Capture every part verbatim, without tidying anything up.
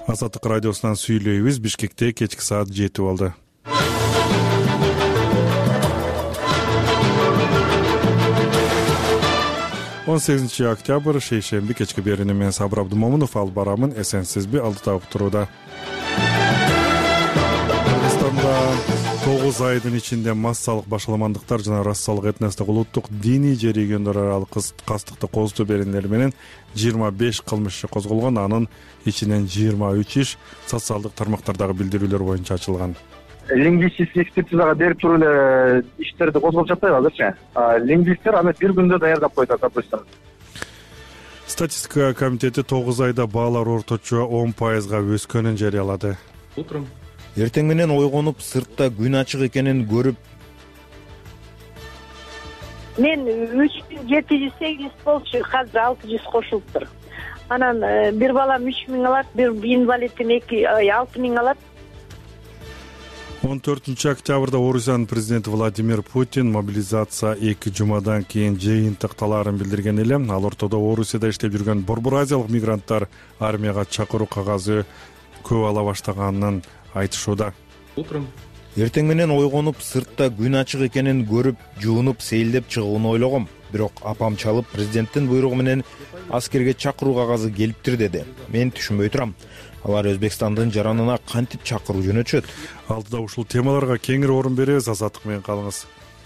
Азаттык радиосунан сүйлөйбүз. Бишкекте кечки саат жети болду. он сегизинчи октябрь шейшемби кечки берүүнү мен Сабыр Абдумомунов алып барамын. Эсенсизби? Алдыда уктурууда. Кыргызстанда тогуз айдын ичинде массалык башаламандыктар жана расалык этностук улуттук диний же региондор аралык кастыкты козутуу беренелери менен жыйырма беш кылмыш иши козголгон. Анын ичинен жыйырма үч иш социалдык тармактардагы билдирүүлөр боюнча ачылган. Лингвистик экспертизага берип туруп эле иштерди козголуп жатпайбы азырчы? Лингвисттер аны бир күндө даярдап коет, допустим. Статистика комитети тогуз айда баалар орточо он пайызга өскөнүн жарыялады. Утром Эртең менен ойгонуп, сыртта күн ачык экенин көрүп, мен үч миң жети жүз сегиз болчу, азыр алты жүз кошулуптур. Анан бир балам үч миң алат, бир инвалидим эки алты миң алат. он төртүнчү октябрда Орусиянын президенти Владимир Путин мобилизация эки жумадан кийин жыйынтыкталарын билдирген эле. Ал ортодо Орусияда иштеп жүргөн Борбор Азиялык мигранттар армияга чакыруу кагазы көп ала баштаганын айтышууда. Утром эртең менен ойгонуп, сыртта күн ачык экенин көрүп, жуунуп, сейилдеп чыгууну ойлогом. Бирок апам чалып, президенттин буйругу менен аскерге чакыруу кагазы келиптир деди. Мен түшүнбөй турам. Алар Өзбекстандын жаранына кантип чакыруу жөнөтүшөт? Алдыда ушул темаларга кеңири орун беребиз. Азаттык менен калыңыз.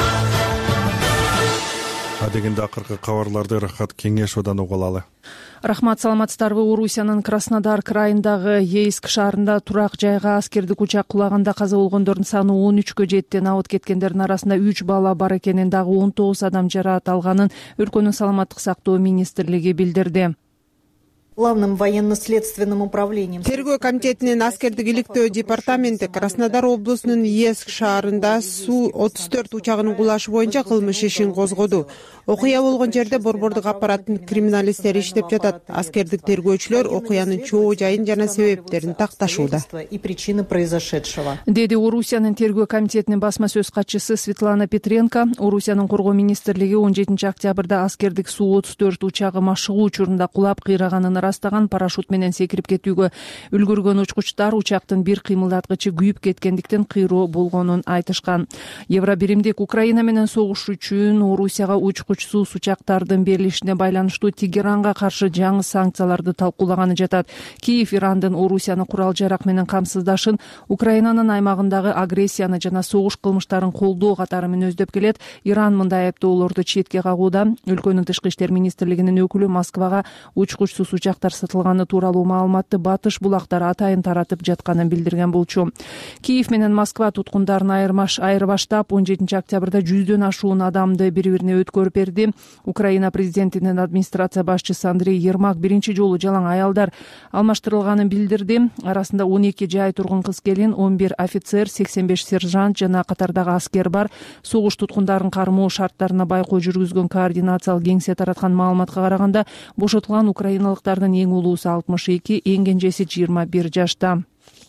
Адегенде акыркы кабарларды Рахат Кеңешовдон угуп алалы. Рахмат, саламатсыздарбы? Орусиянын Краснодар крайындагы Ейск шаарында турак жайга аскердик учак кулаганда каза болгондордун саны он үчкө жетти. Абыт кеткендердин арасында үч бала бар экенин, дагы он тогуз адам жараат алганын өлкөнүн саламаттык сактоо министрлиги билдирди. Главным военно-следственным управлением. Тергөө комитетинин аскердик иликтөө департаменти Краснодар облусунун Ейск шаарында Су отуз төрт учагынын кулашы боюнча кылмыш ишин козгоду. Окуя болгон жерде борбордук аппараттын криминалисттери иштеп жатат. Аскердик тергөөчүлөр окуянын чоо жайын жана себептерин такташууда. И причины произошедшего. Деди Орусиянын тергөө комитетинин басма сөз катчысы Светлана Петренко. Орусиянын коргоо министрлиги он жетинчи октябрда аскердик Су отуз төрт учагы машыгуу учурунда кулап кыйраганын растаган. Парашют менен секирип кетүүгө үлгүргөн учкучтар учактын бир кыймылдаткычы күйүп кеткендиктен кыйроо болгонун айтышкан. Евробиримдик Украина менен согуш үчүн Орусияга учкучсуз учактардын берилишине байланыштуу Тегеранга каршы жаңы санкцияларды талкуулаганы жатат. Киев Ирандын Орусияны курал жарак менен камсыздашын, Украинанын аймагындагы агрессияны жана согуш кылмыштарын колдоо катары мүнөздөп келет. Иран мындай айыптоолорду четке кагууда. Өлкөнүн тышкы иштер министрлигинин өкүлү Москвага учкучсуз учактар сатылганы тууралуу маалыматты батыш булактар атайын таратып жатканын билдирген болчу. Киев менен Москва туткундарын айырмаш айырбаштап он жетинчи октябрда жүздөн ашуун адамды бири-бирине өткөрүп берди. Украина президентинин администрация башчысы Андрей Ермак биринчи жолу жалаң аялдар алмаштырылганын билдирди. Арасында он эки жай тургун кыз келин, он бир офицер, сексен беш сержант жана катардагы аскер бар. Согуш туткундарын кармоо шарттарына байкоо жүргүзгөн координациялык кеңсе тараткан маалыматка караганда бошотулган украиналыктардын эң улуусу алтымыш эки, эң кенжеси жыйырма бир жашта.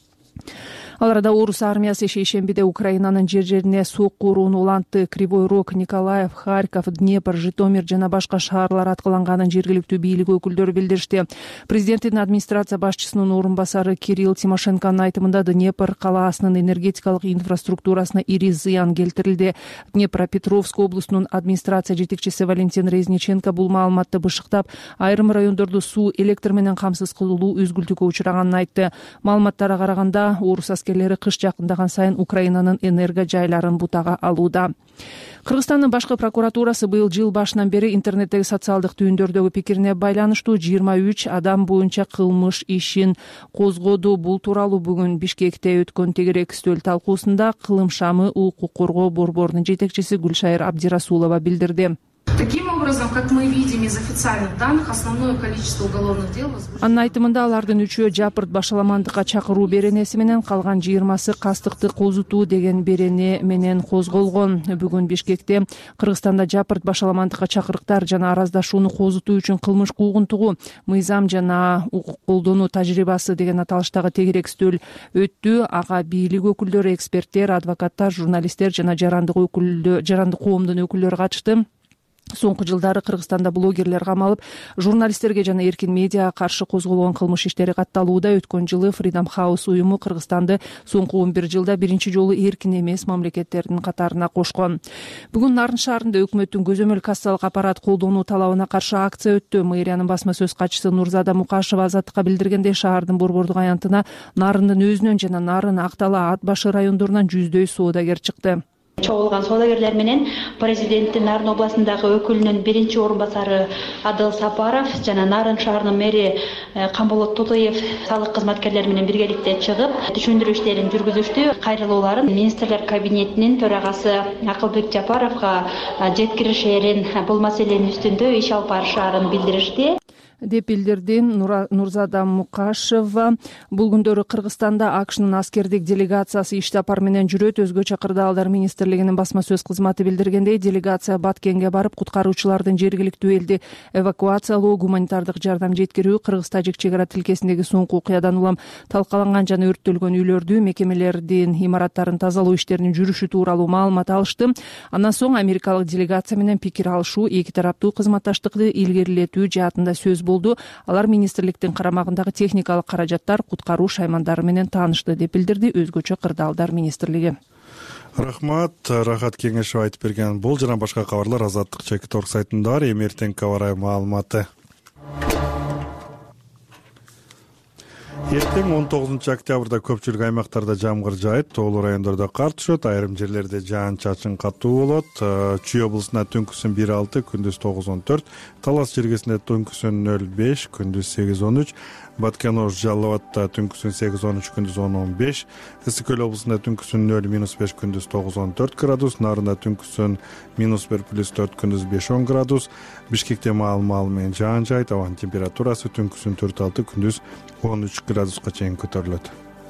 Ал арада Орус армиясы шейшембиде Украинанын жер жерине сокку урууну улантты. Кривой Рог, Николаев, Харьков, Днепр, Житомир жана башка шаарлар аткыланганын жергиликтүү бийлик өкүлдөрү билдиришти. Президенттин администрация башчысынын орун басары Кирилл Тимошенконун айтымында Днепр калаасынын энергетикалык инфраструктурасына ири зыян келтирилди. Днепропетровск облусунун администрация жетекчиси Валентин Резниченко бул маалыматты бышыктап, айрым райондорду суу, электр менен камсыз кылуу үзгүлтүккө учураганын айтты. Маалыматтарга караганда Орус аскерлери кыш жакындаган сайын Украинанын энерго жайларын бутага алууда. Кыргызстандын башкы прокуратурасы быйыл жыл башынан бери интернеттеги социалдык түйүндөрдөгү пикирине байланыштуу жыйырма үч адам боюнча кылмыш ишин козгоду. Бул тууралуу бүгүн Бишкекте өткөн тегерек үстөл талкуусунда Кылым шамы укук коргоо борборунун жетекчиси Гүлшайыр Абдирасулова билдирди. Таким образом, как мы видим из официальных данных, основное количество уголовных дел возбуждено. Анын айтымында алардын үчөө жапырт башаламандыкка чакыруу беренеси менен, калган жыйырмасы кастыкты козутуу деген берене менен козголгон. Бүгүн Бишкекте Кыргызстанда жапырт башаламандыкка чакырыктар жана араздашууну козутуу үчүн кылмыш куугунтугу, мыйзам жана укук колдонуу тажрыйбасы деген аталыштагы тегерек үстөл өттү. Ага бийлик өкүлдөрү, эксперттер, адвокаттар, журналисттер жана жарандык өкүлдө жарандык коомдун өкүлдөрү катышты. Соңку жылдары Кыргызстанда блогерлер камалып, журналисттерге жана эркин медиага каршы козголгон кылмыш иштери катталууда. Өткөн жылы Freedom House уюму Кыргызстанды соңку он бир жылда биринчи жолу эркин эмес мамлекеттердин катарына кошкон. Бүгүн Нарын шаарында өкмөттүн көзөмөл кассалык аппарат колдонуу талабына каршы акция өттү. Мэриянын басма сөз катчысы Нурзада Мукашева Азаттыкка билдиргендей, шаардын борбордук аянтына Нарындын өзүнөн жана Нарын, Актала, Ат башы райондорунан жүздөй соодагер чыкты. Чогулган соодагерлер менен президенттин Нарын областындагы өкүлүнүн биринчи орун басары Адыл Сапаров жана Нарын шаарынын мэри Камболот Тотоев салык кызматкерлери менен биргеликте чыгып, түшүндүрүү иштерин жүргүзүштү. Кайрылууларын министрлер кабинетинин төрагасы Акылбек Жапаровго жеткиришерин, бул маселенин үстүндө иш алып барышаарын билдиришти, деп билдирди Нурзада Мукашева. Бул күндөрү Кыргызстанда АКШнын аскердик делегациясы иш сапар менен жүрөт. Өзгөчө Кырдаалдар министрлигинин басма сөз кызматы билдиргендей, делегация Баткенге барып, куткаруучулардын жергиликтүү элди эвакуациялоо, гуманитардык жардам жеткирүү, Кыргыз-Тажик чек ара тилкесиндеги соңку окуядан улам талкаланган жана өрттөлгөн үйлөрдү, мекемелердин имараттарын тазалоо иштеринин жүрүшү тууралуу маалымат алышты. Андан соң америкалык делегация менен пикир алышуу, эки тараптуу кызматташтыкты илгерилетүү жаатында сөз болду. Алар министрликтин карамагындагы техникалык каражаттар, куткаруу шаймандары менен таанышты, деп билдирди өзгөчө Кырдаалдар министрлиги. Рахмат, Рахат Кеңешева айтып берген. Бул жана башка кабарлар Азаттык чекит торг сайтында бар. Эми эртеңки аба маалыматы. Эртең он тогузунчу октябрда көпчүлүк аймактарда жамгыр жаайт, тоолуу райондордо кар түшөт, айрым жерлерде жаан-чачын катуу болот. Чүй облусунда түнкүсүн бир алты, күндүз тогуз он төрт, Талас жергесинде түнкүсүн нөл беш, күндүз сегиз он үч, Баткен-Ош Жалал Абадта түнкүсүн сегиз он үч, күндүз он он беш, Ысык Көл облусунда түнкүсүн нөл минус беш, күндүз тогуз он төрт градус, Нарында түнкүсүн минус бир плюс төрт, күндүз беш он градус, Бишкекте маал-маал менен жаан жаайт, абанын температурасы түнкүсүн төрт алты, күндүз он үч градуска чейин көтөрүлөт.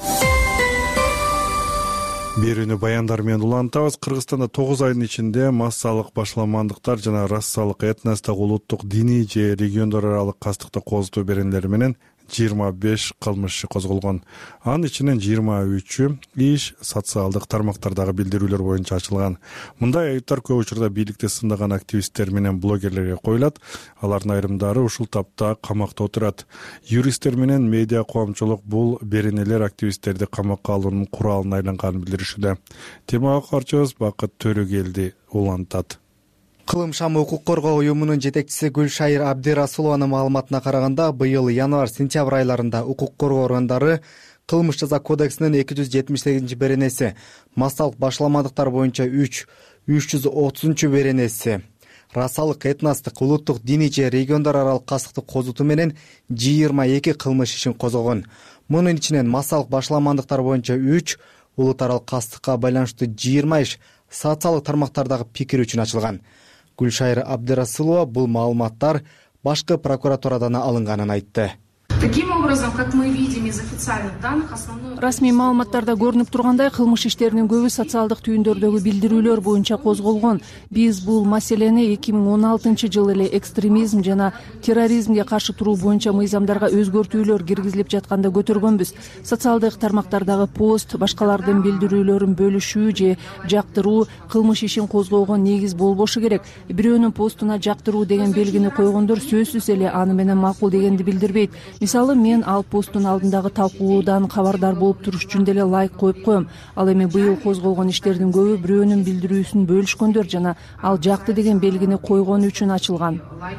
Берүүнү баяндар менен улантабыз. Кыргызстанда тогуз айдын ичинде массалык башаламандыктар жана расалык, этностук, улуттук, диний же региондор аралык кастыкты козутуу беренелери менен жыйырма беш кылмыш иши козголгон. Анын ичинен жыйырма үчү иш социалдык тармактардагы билдирүүлөр боюнча ачылган. Мындай айыптар көп учурда бийликти сындаган активисттер менен блогерлерге коюлат. Алардын айрымдары ушул тапта камакта отурат. Юристтер менен медиа коомчулук бул беренелер активисттерди камакка алуунун куралына айланганын билдиришүүдө. Темага карчыбыз Бакыт Төрөгелди улантат. Кылым шамы укук коргоо уюмунун жетекчиси Гүлшайыр Абдирасулованын маалыматына караганда, быйыл январь-сентябрь айларында укук коргоо органдары кылмыш жаза кодексинин эки жүз жетимиш сегизинчи беренеси, массалык башаламандыктар боюнча үч, үч жүз отузунчу беренеси, расалык, этностук, улуттук, диний же региондор аралык кастыкты козутуу менен жыйырма эки кылмыш ишин козгогон. Мунун ичинен массалык башаламандыктар боюнча үч, улут аралык кастыкка байланыштуу жыйырма иш, социалдык тармактардагы пикир үчүн ачылган. Гүлшайыр Абдирасулова бул маалыматтар башкы прокуратурадан алынганын айтты. Таким образом, как мы видим из официальных данных, основной... Расмий маалыматтарда көрүнүп тургандай, кылмыш иштеринин көбү социалдык түйүндөрдөгү билдирүүлөр боюнча козголгон. Биз бул маселени эки миң он алтынчы жылы эле экстремизм жана терроризмге каршы туруу боюнча мыйзамдарга өзгөртүүлөр киргизилип жатканда көтөргөнбүз. Социалдык тармактардагы пост, башкалардын билдирүүлөрүн бөлүшүү же жактыруу кылмыш ишин козгоого негиз болбошу керек. Бирөөнүн постуна жактыруу деген белгини койгондор сөзсүз эле аны менен макул дегенди билдирбейт. Мисалы, мен ал посттун алдындагы талкуудан кабардар болуп туруш үчүн деле лайк коюп коем. Ал эми быйыл козголгон иштердин көбү бирөөнүн билдирүүсүн бөлүшкөндөр жана ал жакты деген белгини койгон үчүн ачылган.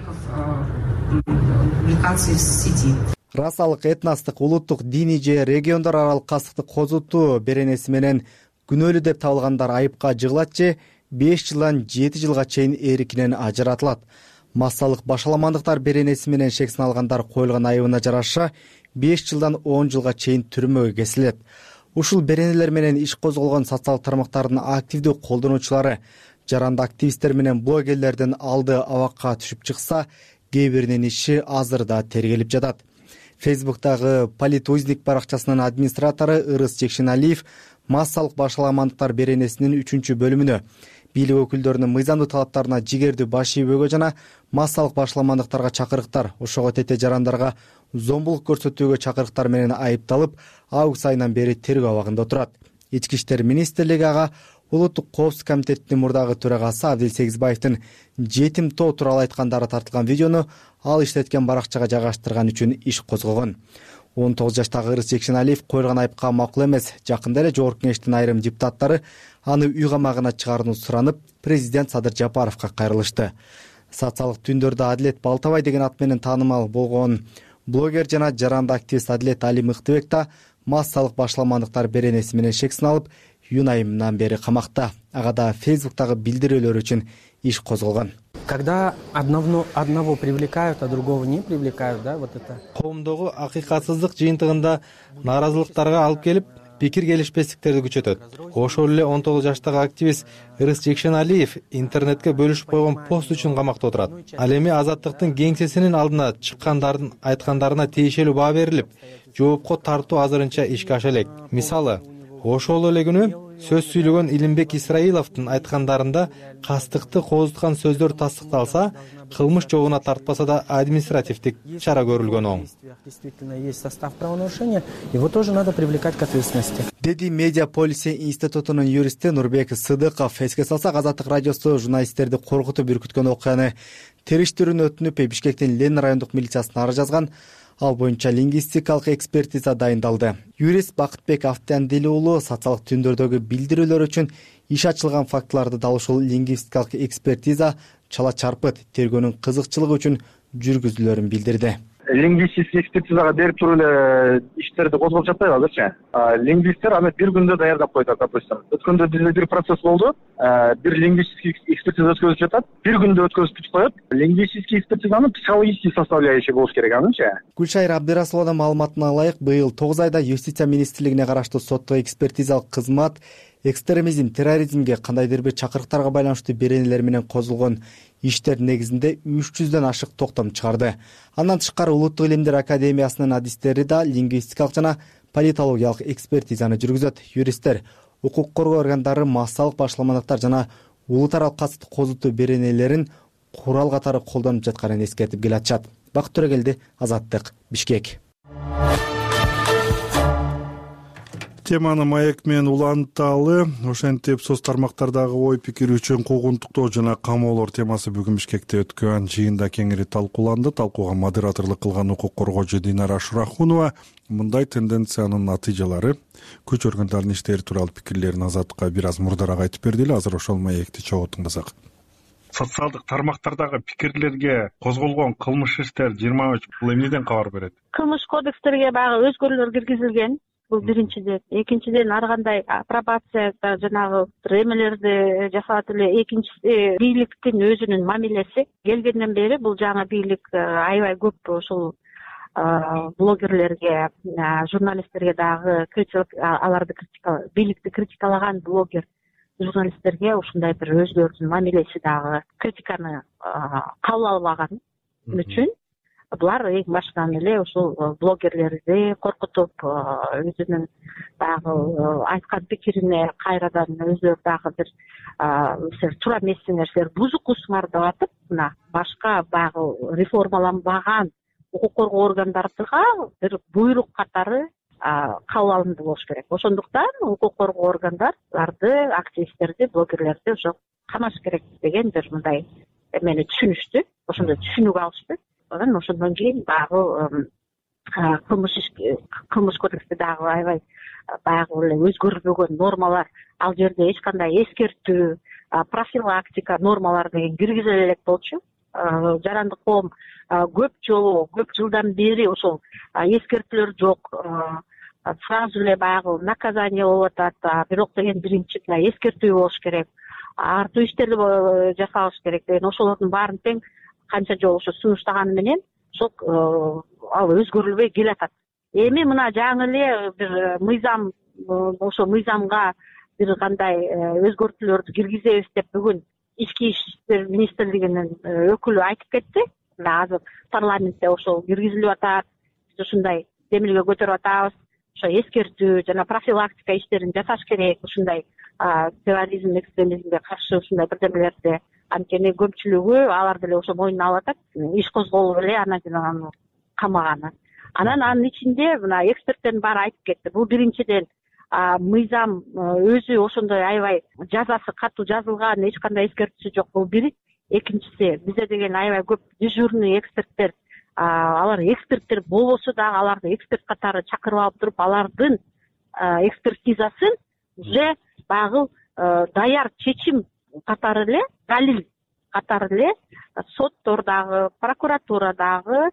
Расалык, этностук, улуттук, диний же региондор аралык кастыкты козутуу беренеси менен күнөөлүү деп табылгандар айыпка жыгылат же беш жылдан жети жылга чейин эркинен ажыратылат. Массалык башаламандыктар беренеси менен шексин алгандар коюлган айыбына жараша беш жылдан он жылга чейин түрмөгө кесилет. Ушул беренелер менен иш козголгон социалдык тармактардын активдүү колдонуучулары, жаранды активисттер менен блогерлердин алды абакка түшүп чыкса, кээ биринин иши азырда тергелип жатат. Фейсбуктагы Политузник баракчасынын администратору Ырыс Жекшеналиев массалык башаламандыктар беренесинин үчүнчү бөлүмүнө бийлик өкүлдөрүнүн мыйзамдуу талаптарына жигердүү баш ийбөөгө жана массалык башаламандыктарга чакырыктар, ошого тете жарандарга зомбулук көрсөтүүгө чакырыктар менен айыпталып, август айынан бери тергөө абагында отурат. Ички иштер министрлиги ага улуттук коопсуздук комитетинин мурдагы төрагасы Абдил Сегизбаевдин жетим тоо тууралуу айткандары тартылган видеону ал иштеткен баракчага жайгаштырган үчүн иш козгогон. он тогуз жаштагы Ырыс Жекшеналиев койулган айыпка макул эмес. Жакында эле Жогорку Кеңештин айрым депутаттары аны үй камагына чыгарууну суранып, президент Садыр Жапаровго кайрылышты. Социалдык түндөрдө Адилет Балтабай деген ат менен таанымал болгон блогер жана жаранды активист Адилет Али Мыктыбек да массалык башаламандыктар беренеси менен шек сыналып, июнь айынан бери камакта. Ага да Фейсбуктагы билдирүүлөр үчүн иш козголгон. Когда одного, одного привлекают, а другого не привлекают, да, вот это. Коомдогу акыйкатсыздык жыйынтыгында нааразылыктарга алып келип, пикир келишпестиктерди күчөтөт. Ошол эле он тогуз жаштагы активист Ырыс Жекшеналиев интернетке бөлүшүп койгон пост үчүн камакта отурат. Ал эми Азаттыктын кеңсесинин алдына чыккандардын айткандарына тиешелүү баа берилип, жоопко тартуу азырынча ишке аша элек. Мисалы, ошол эле күнү сөз сүйлөгөн Илимбек Исраиловдун айткандарында кастыкты кооздуткан сөздөр тастыкталса, кылмыш жобуна тартпаса да административдик чара көрүлгөн оң. Действительно есть состав правонарушения, его тоже надо привлекать к ответственности. Деди Медиа Полиси институтунун юристи Нурбек Сыдыков. Эске салсак, Азаттык радиосу журналисттерди коркутуп үркүткөн окуяны териштирүүнү өтүнүп, Бишкектин Ленин райондук милициясына арыз жазган. Ал боюнча лингвистикалык экспертиза дайындалды. Юрист Бакытбек Автандили уулу социалдык түндөрдөгү билдирүүлөр үчүн иш ачылган фактыларды дал ушул лингвистикалык экспертиза чала чарпыт тергөөнүн кызыкчылыгы үчүн жүргүзүлөрүн билдирди. Лингвистик экспертизага берип туруп эле иштерди козгоп жатпайбы азырчы? Лингвисттер аны бир күндө даярдап коет, допустим. Өткөндө бизде бир процесс болду. Бир лингвистик экспертиза өткөзүп жатат. Бир күндө өткөзүп бүтүп коет. Лингвистик экспертизанын психологический составляющий болуш керек анычы. Гүлшайыр Абдырасулованын маалыматына ылайык, быйыл тогуз айда Юстиция министрлигине караштуу соттук экспертизалык кызмат экстремизм, терроризмге кандайдыр бир чакырыктарга байланыштуу беренелер менен козулгон иштер негизинде үч жүздөн ашык токтом чыгарды. Андан тышкары Улуттук илимдер академиясынын адистери да лингвистикалык жана политологиялык экспертизаны жүргүзөт. Юристтер укук коргоо органдары массалык башаламандыктар жана улут аралык касыпты козутуу беренелерин курал катары колдонуп жатканын эскертип келатышат. Бакыт Төрөгелди, Азаттык, Бишкек. Теманы маек менен уланталы. Ошентип соц тармактардагы ой пикир үчүн куугунтуктоо жана камоолор темасы бүгүн Бишкекте өткөн жыйында кеңири талкууланды. Талкууга модераторлук кылган укук коргоочу Динара Шурахунова мындай тенденциянын натыйжалары, күч органдарынын иштери тууралуу пикирлерин Азаттыкка бир аз мурдараак айтып берди эле. Азыр ошол маекти чогуу тыңдасак. Социалдык тармактардагы пикирлерге козголгон кылмыш иштер жыйырма үч бул эмнеден кабар берет? Кылмыш кодекстерге баягы өзгөрүүлөр киргизилген. Бул биринчиден. Экинчиден ар кандай апробацияда жанагы эмелерди жасалат эле. Экинчиси бийликтин өзүнүн мамилеси. Келгенден бери бул жаңы бийлик аябай көп ушул блогерлерге, журналисттерге дагы критик, аларды критика, бийликти критикалаган блогер журналисттерге ушундай бир өзлөрүнүн мамилеси дагы критиканы кабыл албаган үчүн булар эң башынан эле ушул блогерлерди коркутуп, өзүнүн дагы айткан пикирине кайрадан өзүлөрү дагы бир силер туура эмессиңер, силер бузукусуңар деп атып, мына башка баягы реформаланбаган укук коргоо органдарга бир буйрук катары кабыл алынды болуш керек. Ошондуктан укук коргоо органдарды, активисттерди, блогерлерди ошо камаш керек деген бир мындай эмени түшүнүштү. Ошондой түшүнүк алышты. Анан ошондон кийин баягы кылмыш кылмыш кодексте дагы аябай баягы эле өзгөрүлбөгөн нормалар, ал жерде эч кандай эскертүү, профилактика нормалары деген киргизиле элек болчу. Жарандык коом көп жолу, көп жылдан бери ошол эскертүүлөр жок. Сразу эле баягы наказание болуп атат, бирок деген биринчи эскертүү болуш керек. Артуу иштерди жасалыш керек деген ошолордун баарын тең канча жолу ошо сунуштаганы менен ошол ал өзгөрүлбөй келатат. Эми мына жаңы эле бир мыйзам, ошо мыйзамга бир кандай өзгөртүүлөрдү киргизебиз деп бүгүн Ички иштер министрлигинин өкүлү айтып кетти. Азыр парламентте ошол киргизилип атат. Биз ушундай демилге көтөрүп атабыз. Ошо эскертүү жана профилактика иштерин жасаш керек. Ушундай терроризм, экстремизмге каршы ушундай бирдемелерди. Анткени көпчүлүгү алар деле ошо мойнуна алып атат. Иш козголуп эле анан аны камаганы. Анан анын ичинде мына эксперттердин баары айтып кетти. Бул биринчиден мыйзам өзү ошондой аябай жазасы катуу жазылган, эч кандай эскертүүсү жок, бул бир. Экинчиси, бизде деген аябай көп дежурный эксперттер, алар эксперттер болбосо дагы аларды эксперт катары чакырып алып туруп, алардын экспертизасын уже баягы даяр чечим катары эле, далил катары эле соттордагы, прокуратурадагы,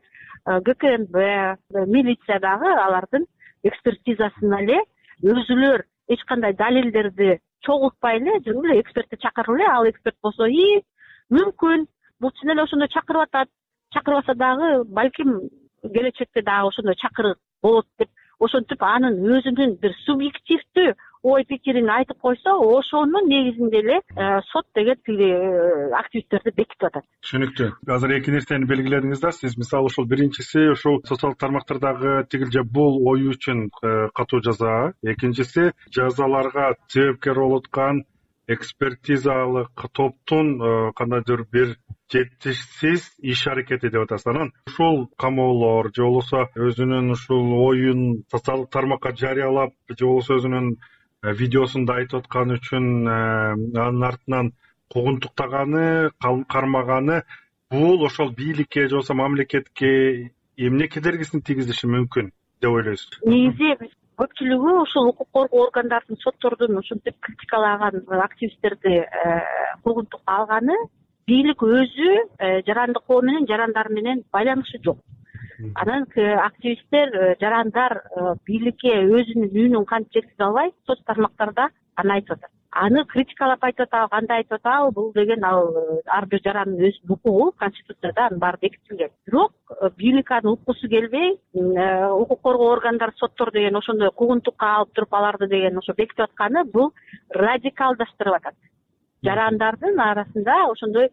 ГКНБ, милициядагы алардын экспертизасын эле өзүлөр эч кандай далилдерди чогултпай эле жүрүп эле экспертти чакырып эле, ал эксперт болсо и мүмкүн бул чын эле ошондой чакырып атат, чакырбаса дагы балким келечекте дагы ошондой чакырык болот деп ошентип анын өзүнүн бир субъективдүү ой пикирин айтып койсо, ошонун негизинде эле сот деген тиги активисттерди бекитип атат. Түшүнүктүү. Азыр эки нерсени белгиледиңиз да, сиз мисалы ушул биринчиси ушул социалдык тармактардагы тигил же бул ой үчүн катуу жаза, экинчиси жазаларга себепкер болуп аткан экспертизалык топтун кандайдыр бир жетишсиз иш аракети деп атасыз. Анан ушул камоолор же болбосо өзүнүн ушул оюн социалдык тармакка жарыялап же болбосо өзүнүн видеосунда айтып аткан үчүн анын артынан куугунтуктаганы, кармаганы бул ошол бийликке же болбосо мамлекетке эмне кедергисин тийгизиши мүмкүн деп ойлойсуз? Негизи көпчүлүгү ушул укук коргоо органдардын, соттордун ушинтип критикалаган активисттерди куугунтукка алганы бийлик өзү жарандык коо менен, жарандар менен байланышы жок. Анан активисттер, жарандар бийликке өзүнүн үнүн кантип жеткизе албай, соц тармактарда аны айтып атат. Аны критикалап айтып атабы, кандай айтып атабы, бул деген ал ар бир жарандын өзүнүн укугу, конституцияда анын баары бекитилген. Бирок бийлик аны уккусу келбей, укук коргоо органдары, соттор деген ошондой куугунтукка алып туруп аларды деген ошо бекитип атканы бул радикалдаштырып атат. Жарандардын арасында ошондой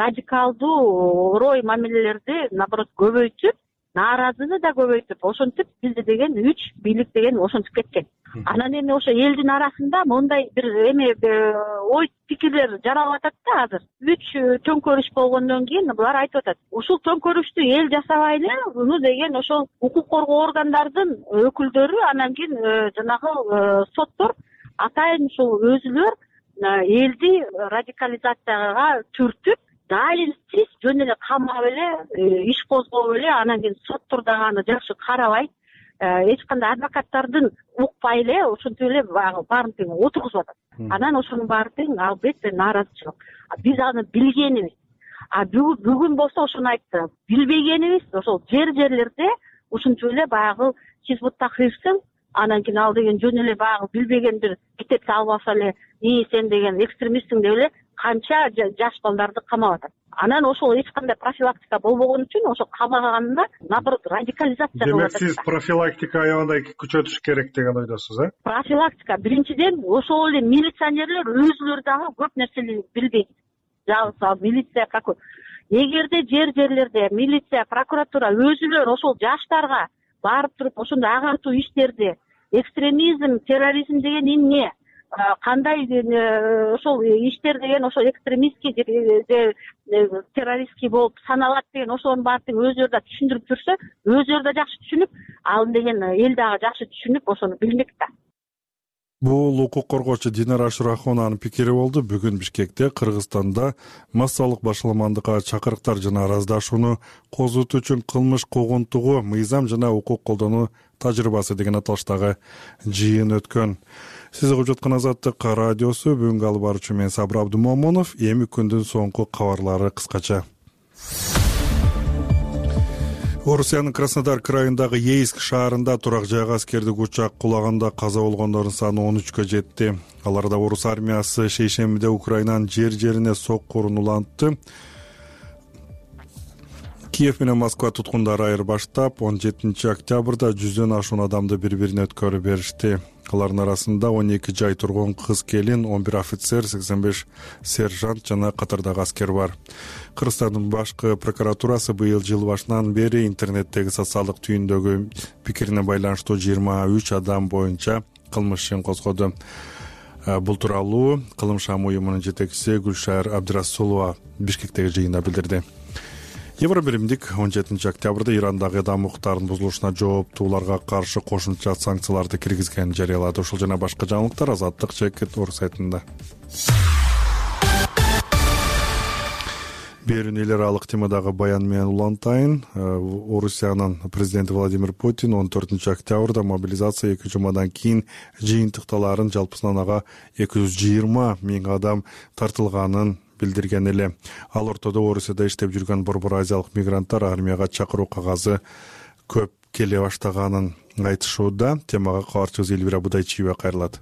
радикалдуу орой мамилелерди наоборот көбөйтүп, нааразыны да көбөйтүп, ошентип бизде деген үч бийлик деген ошентип кеткен. Анан эми ошо элдин арасында мындай бир эме ой пикирлер жаралып атат да азыр. Үч төңкөрүш болгондон кийин булар айтып атат. Ушул төңкөрүштү эл жасабай эле, муну деген ошол укук коргоо органдардын өкүлдөрү, анан кийин жанагы соттор атайын ушул өзүлөр элди радикализацияга түртүп, далилсиз жөн эле камап эле, иш козгоп эле, анан кийин соттор дагы аны жакшы карабай, эч кандай адвокаттардын укпай эле ошентип эле баарын тең отургузуп атат. Анан ошонун баары тең албетте нааразычылык. Биз аны билгенибиз. А бүгүн болсо ошону айтты. Билбегенибиз ошол жер-жерлерде ушинтип эле баягы Хизбут Тахрирсиң, анан кийин ал деген жөн эле баягы билбеген бир китепти алып алса эле, "И сен деген экстремистсиң" деп эле канча жаш балдарды камап атат. Анан ошол эч кандай профилактика болбогон үчүн ошол камаганында наоборот радикализация болуп атат. Демек сиз профилактика аябай күчөтүш керек деген ойдосуз, э? Профилактика биринчиден ошол эле милиционерлер өзүлөрү дагы көп нерсени билбейт. Жалпы милиция, прокуратура. Эгерде жер-жерлерде милиция, прокуратура өзүлөр ошол жаштарга барып туруп ошондой агартуу иштерди, экстремизм, терроризм деген эмне, кандай ошол иштер деген ошол экстремистский же террористский болуп саналат деген ошонун баарын өзүлөрү да түшүндүрүп жүрсө, өзүлөрү да жакшы түшүнүп, ал деген эл дагы жакшы түшүнүп ошону билмек да. Бул укук коргоочу Динара Ашурахованын пикири болду. Бүгүн Бишкекте, Кыргызстанда массалык башаламандыкка чакырыктар жана араздашууну козготуу үчүн кылмыш куугунтугу, мыйзам жана укук колдонуу тажрыйбасы деген аталыштагы жыйын өткөн. Сиз угуп жаткан Азаттык радиосу, бүгүнкү алып баруучу мен Сабыр Абдумомунов. Эми күндүн соңку кабарлары кыскача. Орусиянын Краснодар крайындагы Ейск шаарында турак жайга аскердик учак кулаганда каза болгондордун саны он үчкө жетти. Аларда орус армиясы шейшембиде Украинанын жер-жерине соккурун улантты. Киев менен Москва туткундары айырбаштап, он жетинчи октябрда жүздөн ашуун адамды бири-бирине өткөрүп беришти. Алардын арасында он эки жай тургун кыз-келин, он бир офицер, сексен беш сержант жана катардагы аскер бар. Кыргызстандын башкы прокуратурасы быйыл жыл башынан бери интернеттеги социалдык түйүндөгү пикирине байланыштуу жыйырма үч адам боюнча кылмыш ишин козгоду. Бул тууралуу Кылым шам уюмунун жетекчиси Гүлшайыр Абдырасулова Бишкектеги жыйында билдирди. Евро биримдик он жетинчи октябрда Ирандагы адам укуктарынын бузулушуна жооптууларга каршы кошумча санкцияларды киргизгенин жарыялады. Ушул жана башка жаңылыктар Азаттык Чекит орус сайтында. Берүүнү эл аралык темадагы баян менен улантайын. Орусиянын президенти Владимир Путин он төртүнчү октябрда мобилизация эки жумадан кийин жыйынтыкталарын жалпысынан ага эки жүз жыйырма миң адам тартылганын билдирген эле. Ал ортодо Орусияда иштеп жүргөн Борбор Азиялык мигранттар армияга чакыруу кагазы көп келе баштаганын айтышууда. Темага кабарчыбыз Элвира Будайчиева кайрылат.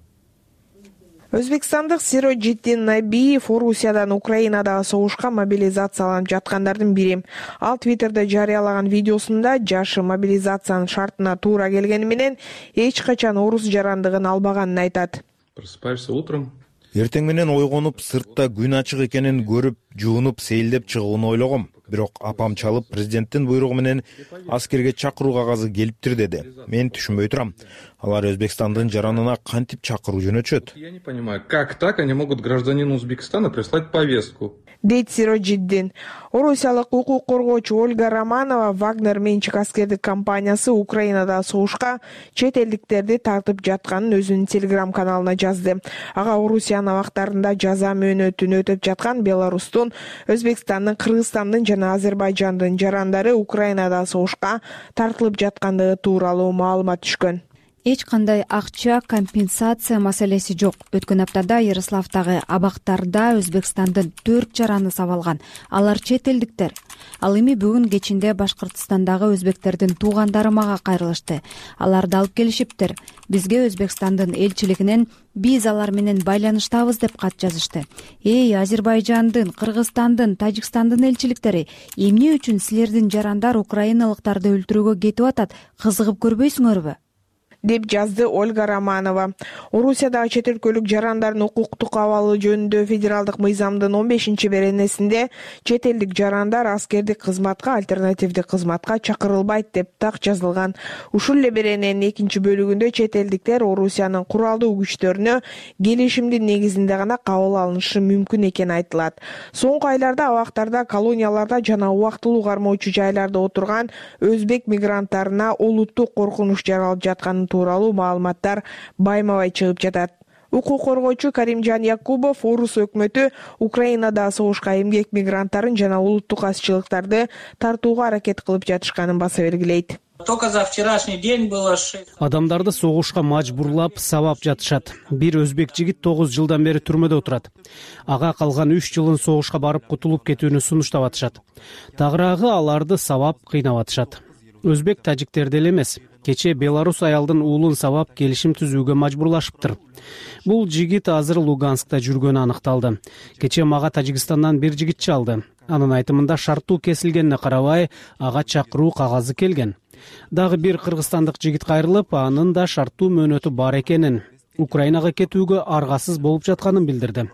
Өзбекстандык Сироджиддин Набиев Орусиядан Украинадагы согушка мобилизацияланып жаткандардын бири. Ал Твиттерде жарыялаган видеосунда жашы мобилизациянын шартына туура келгени менен эч качан орус жарандыгын албаганын айтат. Просыпаешься утром. Эртең менен ойгонуп, сыртта күн ачык экенин көрүп, жуунуп, сейилдеп чыгууну ойлогом. Бирок апам чалып, президенттин буйругу менен аскерге чакыруу кагазы келиптир деди. Мен түшүнбөй турам. Алар Өзбекстандын жаранына кантип чакыруу жөнөтүшөт? Я не понимаю, как так они могут гражданину Узбекистана прислать повестку? Дейт Сироджиддин. Орусиялык укук коргоочу Ольга Романова Вагнер менчик аскердик компаниясы Украинада согушка чет элдиктерди тартып жатканын өзүнүн телеграм каналына жазды. Ага Орусиянын абактарында жаза мөөнөтүн өтөп жаткан Беларустун, Өзбекстандын, Кыргызстандын жана Азербайжандын жарандары Украинада согушка тартылып жаткандыгы тууралуу маалымат түшкөн. Эч кандай акча компенсация маселеси жок. Өткөн аптада Ярославдагы абактарда Өзбекстандын төрт жараны сабалган. Алар чет элдиктер. Ал эми бүгүн кечинде Башкыртстандагы өзбектердин туугандары мага кайрылышты. Аларды алып келишиптир. Бизге Өзбекстандын элчилигинен биз алар менен байланыштабыз деп кат жазышты. Эй, Азербайжандын, Кыргызстандын, Тажикстандын элчиликтери, эмне үчүн силердин жарандар украиналыктарды өлтүрүүгө кетип атат? Кызыгып көрбөйсүңөрбү? Деп жазды Ольга Романова. Орусиядагы чет өлкөлүк жарандардын укуктук абалы жөнүндө федералдык мыйзамдын он бешинчи беренесинде чет элдик жарандар аскердик кызматка, альтернативдик кызматка чакырылбайт деп так жазылган. Ушул эле берененин экинчи бөлүгүндө чет элдиктер Орусиянын куралдуу күчтөрүнө келишимдин негизинде гана кабыл алынышы мүмкүн экени айтылат. Соңку айларда абактарда, колонияларда жана убактылуу кармоочу жайларда отурган өзбек мигранттарына олуттук коркунуч жаралып жатканын тууралуу маалыматтар байма-бай чыгып жатат. Укук коргоочу Каримжан Якубов орус өкмөтү Украинада согушка эмгек мигранттарын жана улуттук азчылыктарды тартууга аракет кылып жатышканын баса белгилейт. Только за вчерашний день было шесть. Адамдарды согушка мажбурлап, сабап жатышат. Бир өзбек жигит тогуз жылдан бери түрмөдө отурат. Ага калган үч жылын согушка барып кутулуп кетүүнү сунуштап атышат. Тагыраагы аларды сабап кыйнап атышат. Өзбек тажиктерди эле эмес, кече Беларус аялдын уулун сабап келишим түзүүгө мажбурлашыптыр. Бул жигит азыр Луганскта жүргөнү аныкталды. Кече мага Тажикстандан бир жигит чалды. Анын айтымында шарттуу кесилгенине карабай, ага чакыруу кагазы келген. Дагы бир кыргызстандык жигит кайрылып, анын да шарттуу мөөнөтү бар экенин, Украинага кетүүгө аргасыз болуп жатканын билдирди.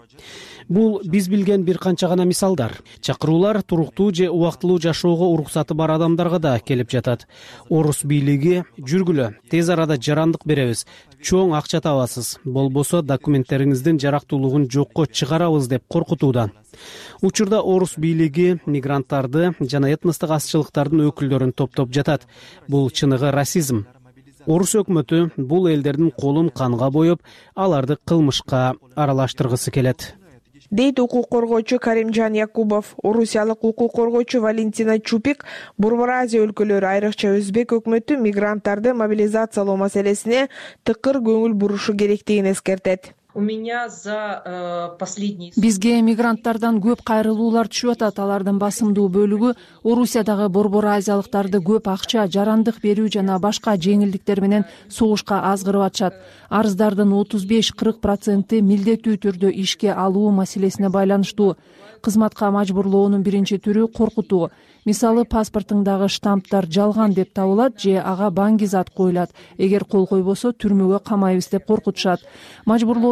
Бул биз билген бир канча гана мисалдар. Чакыруулар туруктуу же убактылуу жашоого уруксаты бар адамдарга да келип жатат. Орус бийлиги жүргүлө, тез арада жарандык беребиз, чоң акча табасыз, болбосо документтериңиздин жарактуулугун жокко чыгарабыз деп коркутууда. Учурда орус бийлиги мигранттарды жана этностук азчылыктардын өкүлдөрүн топтоп жатат. Бул чыныгы расизм. Орус өкмөтү бул элдердин колун канга боеп, аларды кылмышка аралаштыргысы келет. Дейт укук коргоочу Каримжан Якубов. Орусиялык укук коргоочу Валентина Чупик Борбор Азия өлкөлөрү, айрыкча өзбек өкмөтү мигранттарды мобилизациялоо маселесине тыкыр көңүл бурушу керектигин эскертет. Бизге мигранттардан көп кайрылуулар түшүп атат. Алардын басымдуу бөлүгү Орусиядагы Борбор Азиялыктарды көп акча, жарандык берүү жана башка жеңилдиктер менен согушка азгырып атышат. Арыздардын отуз беш кырк проценти милдеттүү түрдө ишке алуу маселесине байланыштуу. Кызматка мажбурлоонун биринчи түрү коркутуу. Мисалы, паспортуңдагы штамптар жалган деп табылат же ага баңги зат коюлат. Эгер кол койбосо түрмөгө камайбыз деп коркутушат. Мажбурлоонун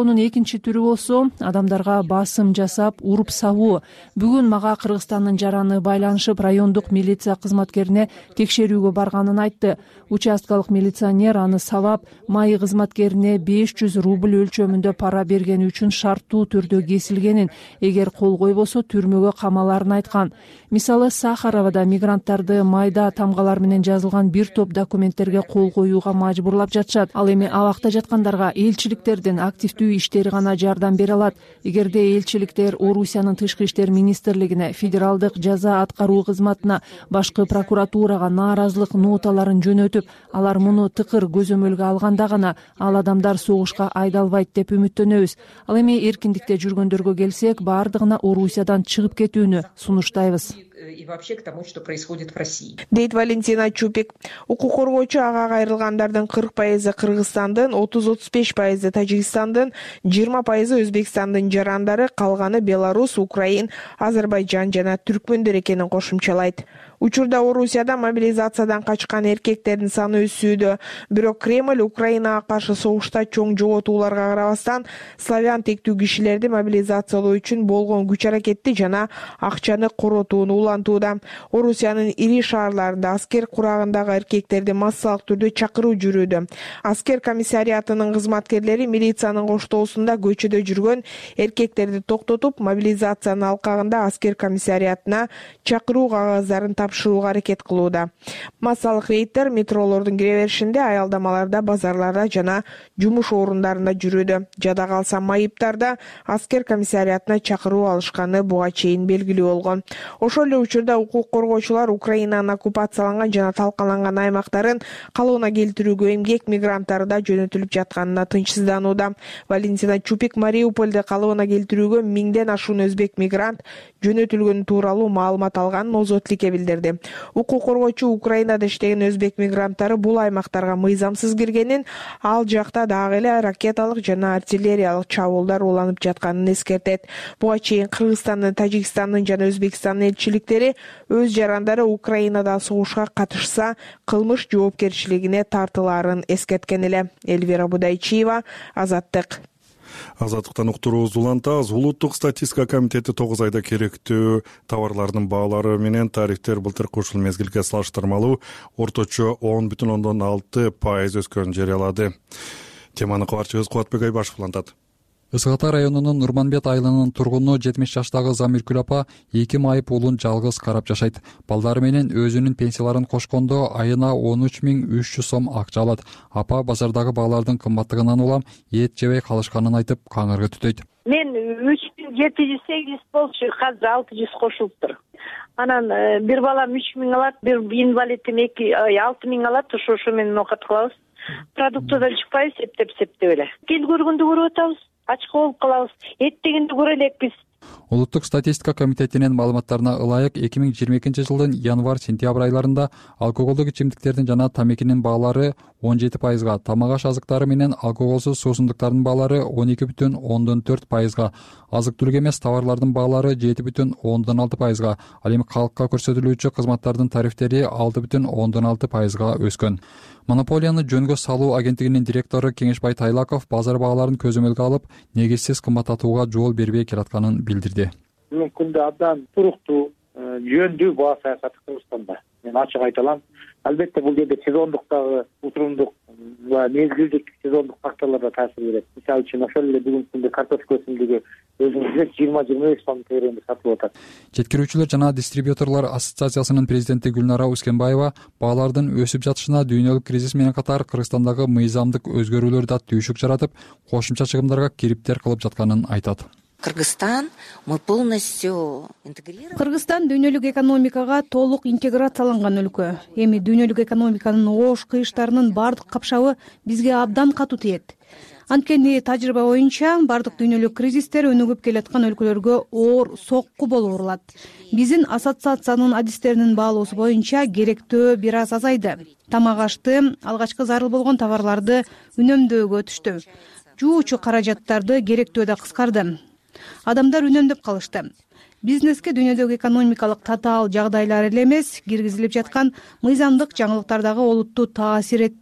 коргоонун экинчи түрү болсо адамдарга басым жасап уруп сабуу. Бүгүн мага Кыргызстандын жараны байланышып райондук милиция кызматкерине текшерүүгө барганын айтты. Участкалык милиционер аны сабап, майы кызматкерине беш жүз рубль өлчөмүндө пара бергени үчүн шарттуу түрдө кесилгенин, эгер кол койбосо түрмөгө камаларын айткан. Мисалы, Сахаровада мигранттарды майда тамгалар менен жазылган бир топ документтерге кол коюуга мажбурлап жатышат. Ал эми абакта жаткандарга элчиликтердин активдүү иштери гана жардам бере алат. Эгерде элчиликтер Орусиянын тышкы иштер министрлигине, федералдык жаза аткаруу кызматына, башкы прокуратурага нааразылык ноталарын жөнөтүп, алар муну тыкыр көзөмөлгө алганда гана ал адамдар согушка айдалбайт деп үмүттөнөбүз. Ал эми эркиндикте жүргөндөргө келсек, баардыгына Орусиядан чыгып кетүүнү сунуштайбыз. И вообще к тому, что происходит в России. Дейт Валентина Чупик. Укук коргоочу ага кайрылгандардын кырк пайызы Кыргызстандын, отуз отуз беш пайызы Тажикстандын, жыйырма пайызы Өзбекстандын жарандары, калганы Беларусь, Украин, Азербайжан жана түркмөндөр экенин кошумчалайт. Учурда Орусияда мобилизациядан качкан эркектердин саны өсүүдө. Бирок Кремль Украинага каршы согушта чоң жоготууларга карабастан славян тектүү кишилерди мобилизациялоо үчүн болгон күч аракетти жана акчаны коротууну улантууда. Орусиянын ири шаарларында аскер курагындагы эркектерди массалык түрдө чакыруу жүрүүдө. Аскер комиссариатынын кызматкерлери милициянын коштоосунда көчөдө жүргөн эркектерди токтотуп, мобилизациянын алкагында аскер комиссариатына чакыруу кагаздарын тапшырууга аракет кылууда. Массалык рейдтер метролордун кире беришинде, аялдамаларда, базарларда жана жумуш орундарында жүрүүдө. Жада калса майыптарда аскер комиссариатына чакыруу алышканы буга чейин белгилүү болгон. Ошол эле учурда укук коргоочулар Украинанын оккупацияланган жана талкаланган аймактарын калыбына келтирүүгө эмгек мигранттары да жөнөтүлүп жатканына тынчсызданууда. Валентина Чупик Мариупольду калыбына келтирүүгө миңден ашуун өзбек мигрант жөнөтүлгөнү тууралуу маалымат алганын озотликке билдирди. Укук коргоочу Украинада иштеген өзбек мигранттары бул аймактарга мыйзамсыз киргенин, ал жакта дагы эле ракеталык жана артиллериялык чабуулдар уланып жатканын эскертет. Буга чейин Кыргызстандын, Тажикстандын жана Өзбекстандын элчиликтери өз жарандары Украинада согушка катышса, кылмыш жоопкерчилигине тартылаарын эскерткен эле. Эльвира Будайчиева, Азаттык. Азаттыктан уктуруубуз улантабыз. Улуттук статистика комитети тогуз айда керектүү товарлардын баалары менен тарифтер былтыркы ушул мезгилге салыштырмалуу орточо он бүтүн ондон алты пайыз өскөнүн жарыялады. Теманы кабарчыбыз Кубатбек Айбашев улантат. Ысык Ата районунун Нурманбет айылынын тургуну жетимиш жаштагы Замиркүл апа эки майып уулун жалгыз карап жашайт. Балдары менен өзүнүн пенсияларын кошкондо айына он үч миң үч жүз сом акча алат. Апа базардагы баалардын кымбаттыгынан улам эт жебей калышканын айтып каңырга түтөйт. Мен үч миң жети жүз сегиз болчу, азыр алты жүз кошулуптур. Анан бир балам үч миң алат, бир инвалидим эки алты миң алат, ошо менен окат кылабыз. Продуктыдан чыкпайбыз, септеп-септеп эле. Кел көргөндө көрүп атабыз. Ачка болуп калабыз. Эт дегенди көрө элекпиз. Улуттук статистика комитетинин маалыматтарына ылайык эки миң жыйырма экинчи жылдын январь-сентябрь айларында алкоголдук ичимдиктердин жана тамекинин баалары он жети пайызга, тамак аш азыктары менен алкоголсуз суусундуктардын баалары он эки бүтүн ондон төрт пайызга, азык-түлүк эмес товарлардын баалары жети бүтүн ондон алты пайызга, ал эми калкка көрсөтүлүүчү кызматтардын тарифтери алты бүтүн ондон алты пайызга өскөн. Монополияны жөнгө салуу агенттигинин директору Кеңешбай Тайлаков базар бааларын көзөмөлгө алып, негизсиз кымбаттатууга жол бербей келатканын билдирди. Бүгүнкү күндө абдан туруктуу, жөндүү баа саясаты Кыргызстанда. Мен ачык айта алам. Албетте бул жерде сезондуктагы утурумдук ва мезгилдик сезондук факторлор да таасир берет. Мисалы үчүн ошол эле бүгүнкү күндө картофель өсүмдүгү өзүңүз билесиз жыйырма жыйырма беш сом тегерегинде сатылып атат. Жеткирүүчүлөр жана дистрибьюторлор ассоциациясынын президенти Гүлнара Ускенбаева баалардын өсүп жатышына дүйнөлүк кризис менен катар Кыргызстандагы мыйзамдык өзгөрүүлөр да түйшүк жаратып, кошумча чыгымдарга кириптер кылып жатканын айтат. Кыргызстан мы полностью интегрированы. Кыргызстан дүйнөлүк экономикага толук интеграцияланган өлкө. Эми дүйнөлүк экономиканын оош кыйыштарынын бардык капшабы бизге абдан катуу тиет. Анткени тажрыйба боюнча бардык дүйнөлүк кризистер өнүгүп келаткан өлкөлөргө оор сокку болуп урулат. Биздин ассоциациянын адистеринин баалоосу боюнча керектөө бир аз азайды. Тамак ашты, алгачкы зарыл болгон товарларды үнөмдөөгө өтүштү. Жуучу каражаттарды керектөө да кыскарды. Адамдар үнөмдөп калышты. Бизнеске дүйнөдөгү экономикалык татаал жагдайлар эле эмес, киргизилип жаткан мыйзамдык жаңылыктар дагы олуттуу таасир этти.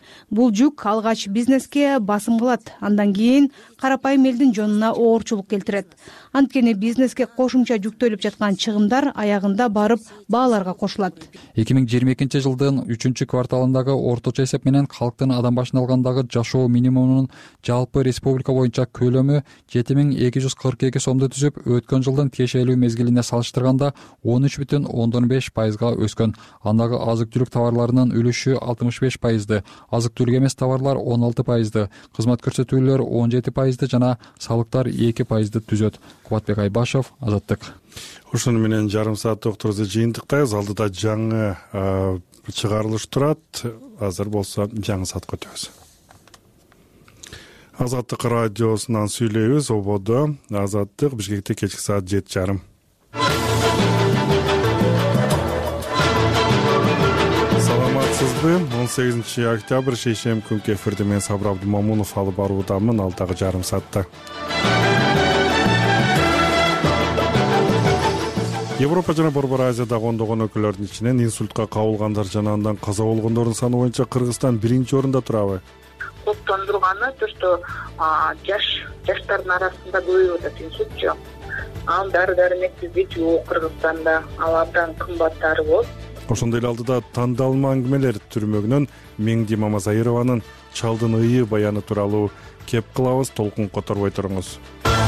бул жүк алгач бизнеске басым кылат, андан кийин карапайым элдин жонуна оорчулук келтирет. Анткени бизнеске кошумча жүктөлүп жаткан чыгымдар аягында барып бааларга кошулат. эки миң жыйырма экинчи жылдын үчүнчү кварталындагы орточо эсеп менен калктын адам башына алгандагы жашоо минимумунун жалпы республика боюнча көлөмү жети миң эки жүз кырк эки сомду түзүп, өткөн жылдын тиешелүү мезгилине салыштырганда он үч бүтүн ондон беш пайызга өскөн. Андагы азык-түлүк товарларынын үлүшү алтымыш беш пайызды, азык-түлүк эмес товарлар он алты пайызды, кызмат көрсөтүүлөр он жети пайызды жана салыктар эки пайызды түзөт. Кубатбек Айбашев, Азаттык. Ушуну менен жарым саат окторубузду жыйынтыктайбыз. Алдыда жаңы чыгарылыш турат. Азыр болсо жаңы саатка өтөбүз. Азаттык радиосунан сүйлөйбүз. Ободо Азаттык, Бишкекте кечки саат жети жарым. Саламатсызбы? он сегизинчи октябрь шейшемби күнкү эфирде мен Сабыр Абдумамунов алып баруудамын. Алдагы жарым саатта Европа жана Борбор Азиядагы ондогон өкүлдөрдүн ичинен инсультка кабылгандар жана андан каза болгондордун саны боюнча Кыргызстан биринчи орунда турабы? Топтондурганы то, что жаш жаштардын арасында көбөйүп атат инсультчу. Ал дары-дармексиздик жок Кыргызстанда, ал абдан кымбаттары болот. Ошондой эле алдыда тандалма аңгемелер түрмөгүнөн Меңди Мамасайырованын чалдын ыйы баяны тууралуу кеп кылабыз, толкун которбой туруңуз.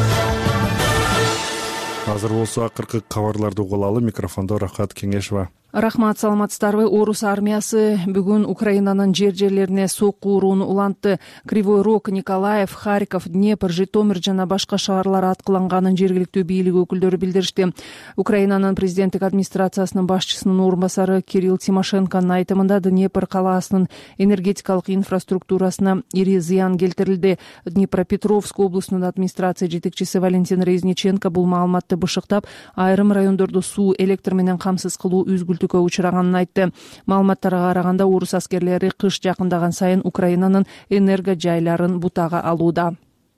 Азыр болсо акыркы кабарларды угулалы. Микрофондо Рахат Кеңешова. Рахмат, саламатсыздарбы? Орус армиясы бүгүн Украинанын жер жерлерине сокку урууну улантты. Кривой Рог, Николаев, Харьков, Днепр, Житомир жана башка шаарлар аткыланганын жергиликтүү бийлик өкүлдөрү билдиришти. Украинанын президенттик администрациясынын башчысынын орун басары Кирилл Тимошенконун айтымында Днепр калаасынын энергетикалык инфраструктурасына ири зыян келтирилди. Днепропетровск облустунун администрация жетекчиси Валентин Резниченко бул маалыматты бышыктап, айрым райондорду суу, электр менен камсыз кылуу үзгүлтүккө учураганын айтты. Маалыматтарга караганда орус аскерлери кыш жакындаган сайын Украинанын энерго жайларын бутага алууда.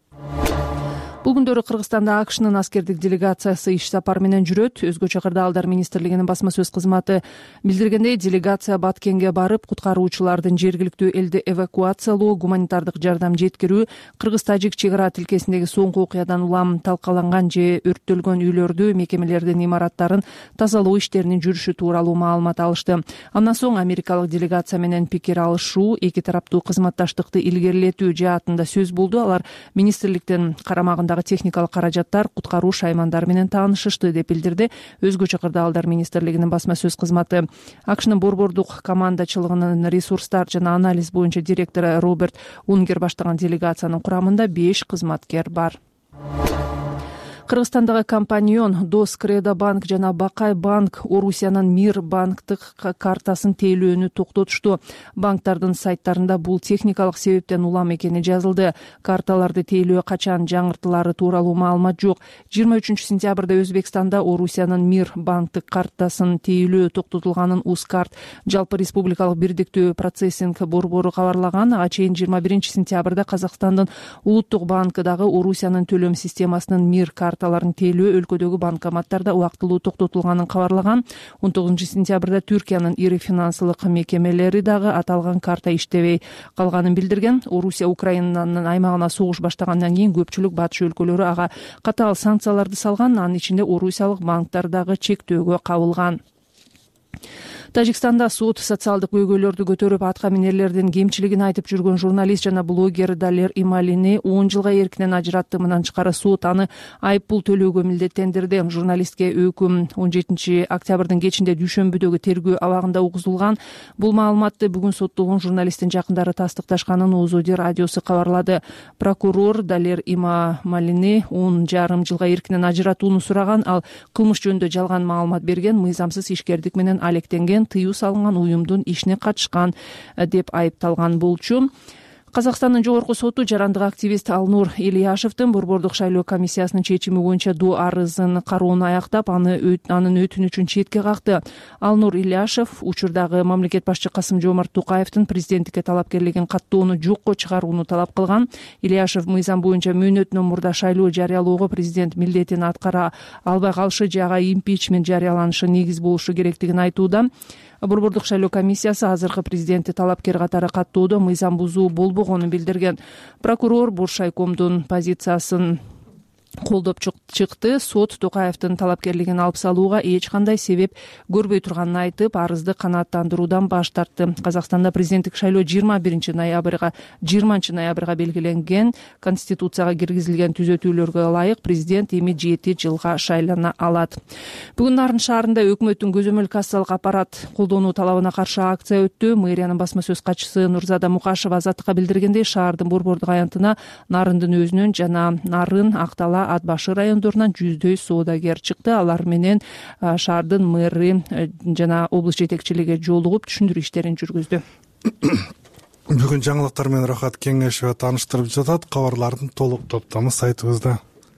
Бул күндөрү Кыргызстанда АКШнын аскердик делегациясы иш сапар менен жүрөт. Өзгөчө Кырдаалдар министрлигинин басма сөз кызматы билдиргендей, делегация Баткенге барып, куткаруучулардын жергиликтүү элди эвакуациялоо, гуманитардык жардам жеткирүү, Кыргыз-Тажик чек ара тилкесиндеги соңку окуядан улам талкаланган же өрттөлгөн үйлөрдү, мекемелердин имараттарын тазалоо иштеринин жүрүшү тууралуу маалымат алышты. Андан соң америкалык делегация менен пикир алышуу, эки тараптуу кызматташтыкты илгерилетүү жаатында сөз болду. Алар министрликтин карамагында техникалык каражаттар, куткаруу шаймандары менен таанышышты деп билдирди Өзгөчө Кырдаалдар министрлигинин басма сөз кызматы. АКШнын борбордук командачылыгынын ресурстар жана анализ боюнча директору Роберт Унгер баштаган делегациянын курамында беш кызматкер бар. Кыргызстандагы компаньон Дос Кредо банк жана Бакай банк Орусиянын Мир банктык картасын тейлөөнү токтотушту. Банктардын сайттарында бул техникалык себептен улам экени жазылды. Карталарды тейлөө качан жаңыртылары тууралуу маалымат жок. жыйырма үчүнчү сентябрда Өзбекстанда Орусиянын Мир банктык картасын тейлөө токтотулганын Ускарт жалпы республикалык бирдиктүү процессинг борбору кабарлаган. Ага чейин жыйырма биринчи сентябрда Казакстандын Улуттук банкы дагы Орусиянын төлөм системасынын Мир карт карталарын тейлөө өлкөдөгү банкоматтарда убактылуу токтотулганын кабарлаган. он тогузунчу сентябрда Түркиянын ири финансылык мекемелери дагы аталган карта иштебей калганын билдирген. Орусия Украинанын аймагына согуш баштагандан кийин көпчүлүк батыш өлкөлөрү ага катаал санкцияларды салган, анын ичинде орусиялык банктар дагы чектөөгө кабылган. Тажикстанда сот социалдык көйгөйлөрдү көтөрүп, атка минерлердин кемчилигин айтып жүргөн журналист жана блогер Далер Ималини он жылга эркинен ажыратты. Мындан тышкары сот аны айыппул төлөөгө милдеттендирди. Журналистке өкүм он жетинчи октябрдын кечинде Дүйшөмбүдөгү тергөө абагында угузулган. Бул маалыматты бүгүн соттолгон журналисттин жакындары тастыкташканын Озоди радиосу кабарлады. Прокурор Далер Ималини он жарым жылга эркинен ажыратууну сураган, ал кылмыш жөнүндө жалган маалымат берген, мыйзамсыз ишкердик менен алектенген, тыюу салынган уюмдун ишине катышкан деп айыпталган болчу. Казакстандын жогорку соту жарандык активист Алнур Ильяшевдин борбордук шайлоо комиссиясынын чечими боюнча доо арызын кароону аяктап, аны анын өтүнүчүн четке какты. Алнур Ильяшев учурдагы мамлекет башчы Касым-Жомарт Токаевдин президенттикке талапкерлигин каттоону жокко чыгарууну талап кылган. Ильяшев мыйзам боюнча мөөнөтүнөн мурда шайлоо жарыялоого президент милдетин аткара албай калышы же ага импичмент жарыяланышы негиз болушу керектигин айтууда. Борбордук шайлоо комиссиясы азыркы президентти талапкер катары каттоодо мыйзам бузуу болбогонун билдирген. Прокурор Буршайкомдун позициясын колдоп чыкты. Сот Токаевдин талапкерлигин алып салууга эч кандай себеп көрбөй турганын айтып, арызды канааттандыруудан баш тартты. Казакстанда президенттик шайлоо жыйырма биринчи ноябрга жыйырманчы ноябрга белгиленген. Конституцияга киргизилген түзөтүүлөргө ылайык президент эми жети жылга шайлана алат. Бүгүн Нарын шаарында өкмөттүн көзөмөл кассалык аппарат колдонуу талабына каршы акция өттү. Мэриянын басма сөз катчысы Нурзада Мукашева Азаттыкка билдиргендей, шаардын борбордук аянтына Нарындын өзүнөн жана Нарын, Актала, Ат Башы райондорунан жүздөй соодагер чыкты. Алар менен шаардын мэри жана облус жетекчилиги жолугуп түшүндүрүү иштерин жүргүздү. Бүгүн жаңылыктар менен Рахат Кеңешова тааныштырып жатат. Кабарлардын толук топтамы сайтыбызда.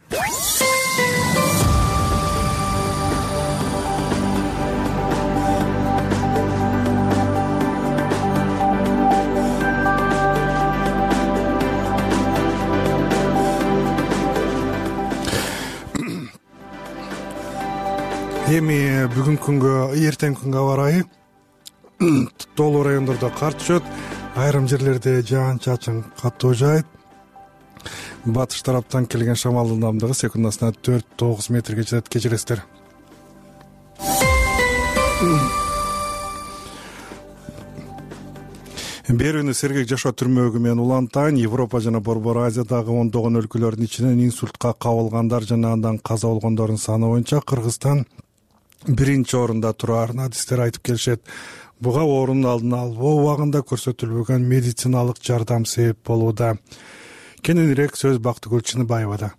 Эми бүгүнкү күнгө, эртеңки күнгө аба ырайы тоолуу райондордо кар түшөт, айрым жерлерде жаан-чачын катуу жаайт. Батыш тараптан келген шамалдын ылдамдыгы секундасына төрт тогуз метрге жетет. Кечиресиздер. Берүүнү сергек жашоо түрмөгү менен улантайын. Европа жана Борбор Азиядагы ондогон өлкөлөрдүн ичинен инсультка кабылгандар жана андан каза болгондордун саны боюнча Кыргызстан биринчи орунда турарын адистер айтып келишет. Буга оорунун алдын алуу убагында көрсөтүлбөгөн медициналык жардам себеп болууда. Кененирээк сөз Бактыгүл Чыныбаевада.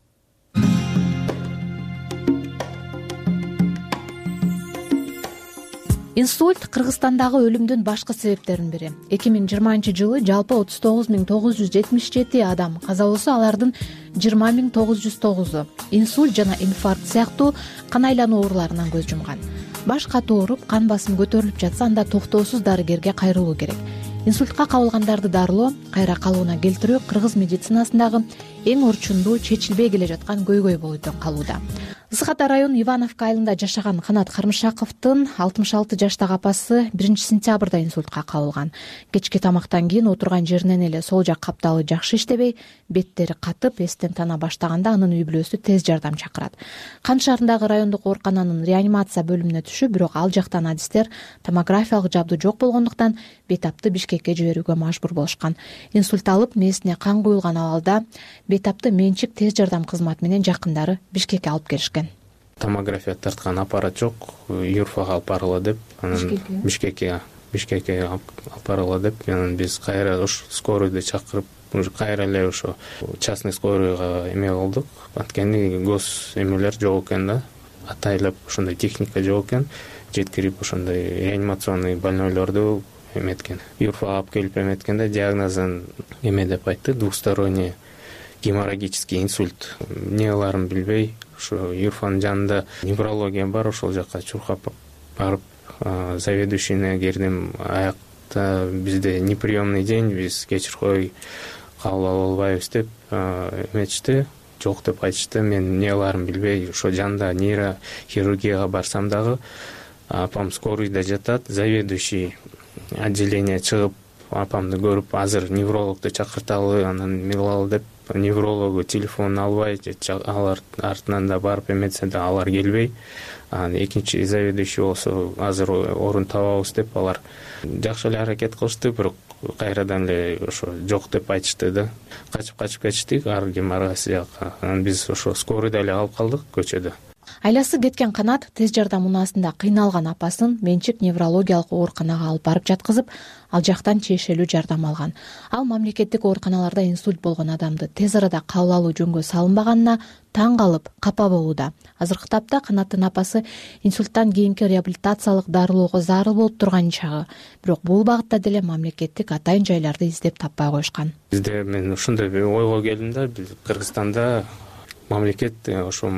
Инсульт Кыргызстандагы өлүмдүн башкы себептеринин бири. эки миң жыйырманчы жылы жалпы отуз тогуз миң тогуз жүз жетимиш жети адам каза болсо, алардын жыйырма миң тогуз жүз тогузу инсульт жана инфаркт сыяктуу кан айлануу ооруларынан көз жумган. Баш катуу ооруп, кан басымы көтөрүлүп жатса, анда токтоосуз дарыгерге кайрылуу керек. Инсультка кабылгандарды дарылоо, кайра калууна келтирүү кыргыз медицинасындагы эң орчундуу, чечилбей келе жаткан көйгөй болуп калууда. Ысык Ата району Ивановка айылында жашаган Канат Кармышаковдун алтымыш алты жаштагы апасы биринчи сентябрда инсультка кабылган. Кечки тамактан кийин отурган жеринен эле сол жак капталы жакшы иштебей, беттери катып, эстен тана баштаганда анын үй бүлөсү тез жардам чакырат. Кан шаарындагы райондук оорукананын реанимация бөлүмүнө түшүп, бирок ал жактан адистер томографиялык жабдуу жок болгондуктан бейтапты Бишкекке жиберүүгө мажбур болушкан. Инсульт алып, мээсине кан куюлган абалда бейтапты менчик тез жардам кызматы менен жакындары Бишкекке алып келишкен. Томография тарткан аппарат жок, Юрфага алып баргыла деп, анан Бишкекке Бишкекке алып баргыла деп, анан биз кайра уш скоройду чакырып, уже кайра эле ошо частный скоройго эме кылдык. Анткени гос эмелер жок экен да, атайлап ошондой техника жок экен. Жеткирип ошондой реанимационный больнойлорду эметкен. Юрфага алып келип эметкенде диагнозун эме деп айтты, двусторонний геморрагический инсульт. Эмне кыларын билбей, ошо Юрфанын жанында неврология бар, ошол жака чуркап барып, заведующийне кирдим. Аякта бизде неприемный день, биз кечир кой, кабыл ала албайбыз деп эметишти. Жок деп айтышты. Мен эмне кыларын билбей, ошо жанында нейрохирургияга барсам дагы апам скорыйда жатат, заведующий отделение чыгып апамды көрүп, азыр неврологду чакырталы, анан эме кылалы деп, неврологу телефонун албай, алар артынан да барып эметсе да алар келбей, анан экинчи заведующий болсо азыр орун табабыз деп, алар жакшы эле аракет кылышты, бирок кайрадан эле ошо жок деп айтышты да. Качып качып кетиштик ар ким ар кайсы жакка. Анан биз ошо скорыйда эле калып калдык көчөдө. Айласы кеткен Канат тез жардам унаасында кыйналган апасын менчик неврологиялык ооруканага алып барып жаткызып, ал жактан чечилүү жардам алган. Ал мамлекеттик ооруканаларда инсульт болгон адамды тез арада кабыл алуу жөнгө салынбаганына таң калып, капа болууда. Азыркы тапта Канаттын апасы инсульттан кийинки реабилитациялык дарылоого зарыл болуп турган чагы. Бирок бул багытта деле мамлекеттик атайын жайларды издеп таппай коюшкан. Бизде мен ушундай ойго келдим да, биз Кыргызстанда мамлекет ошо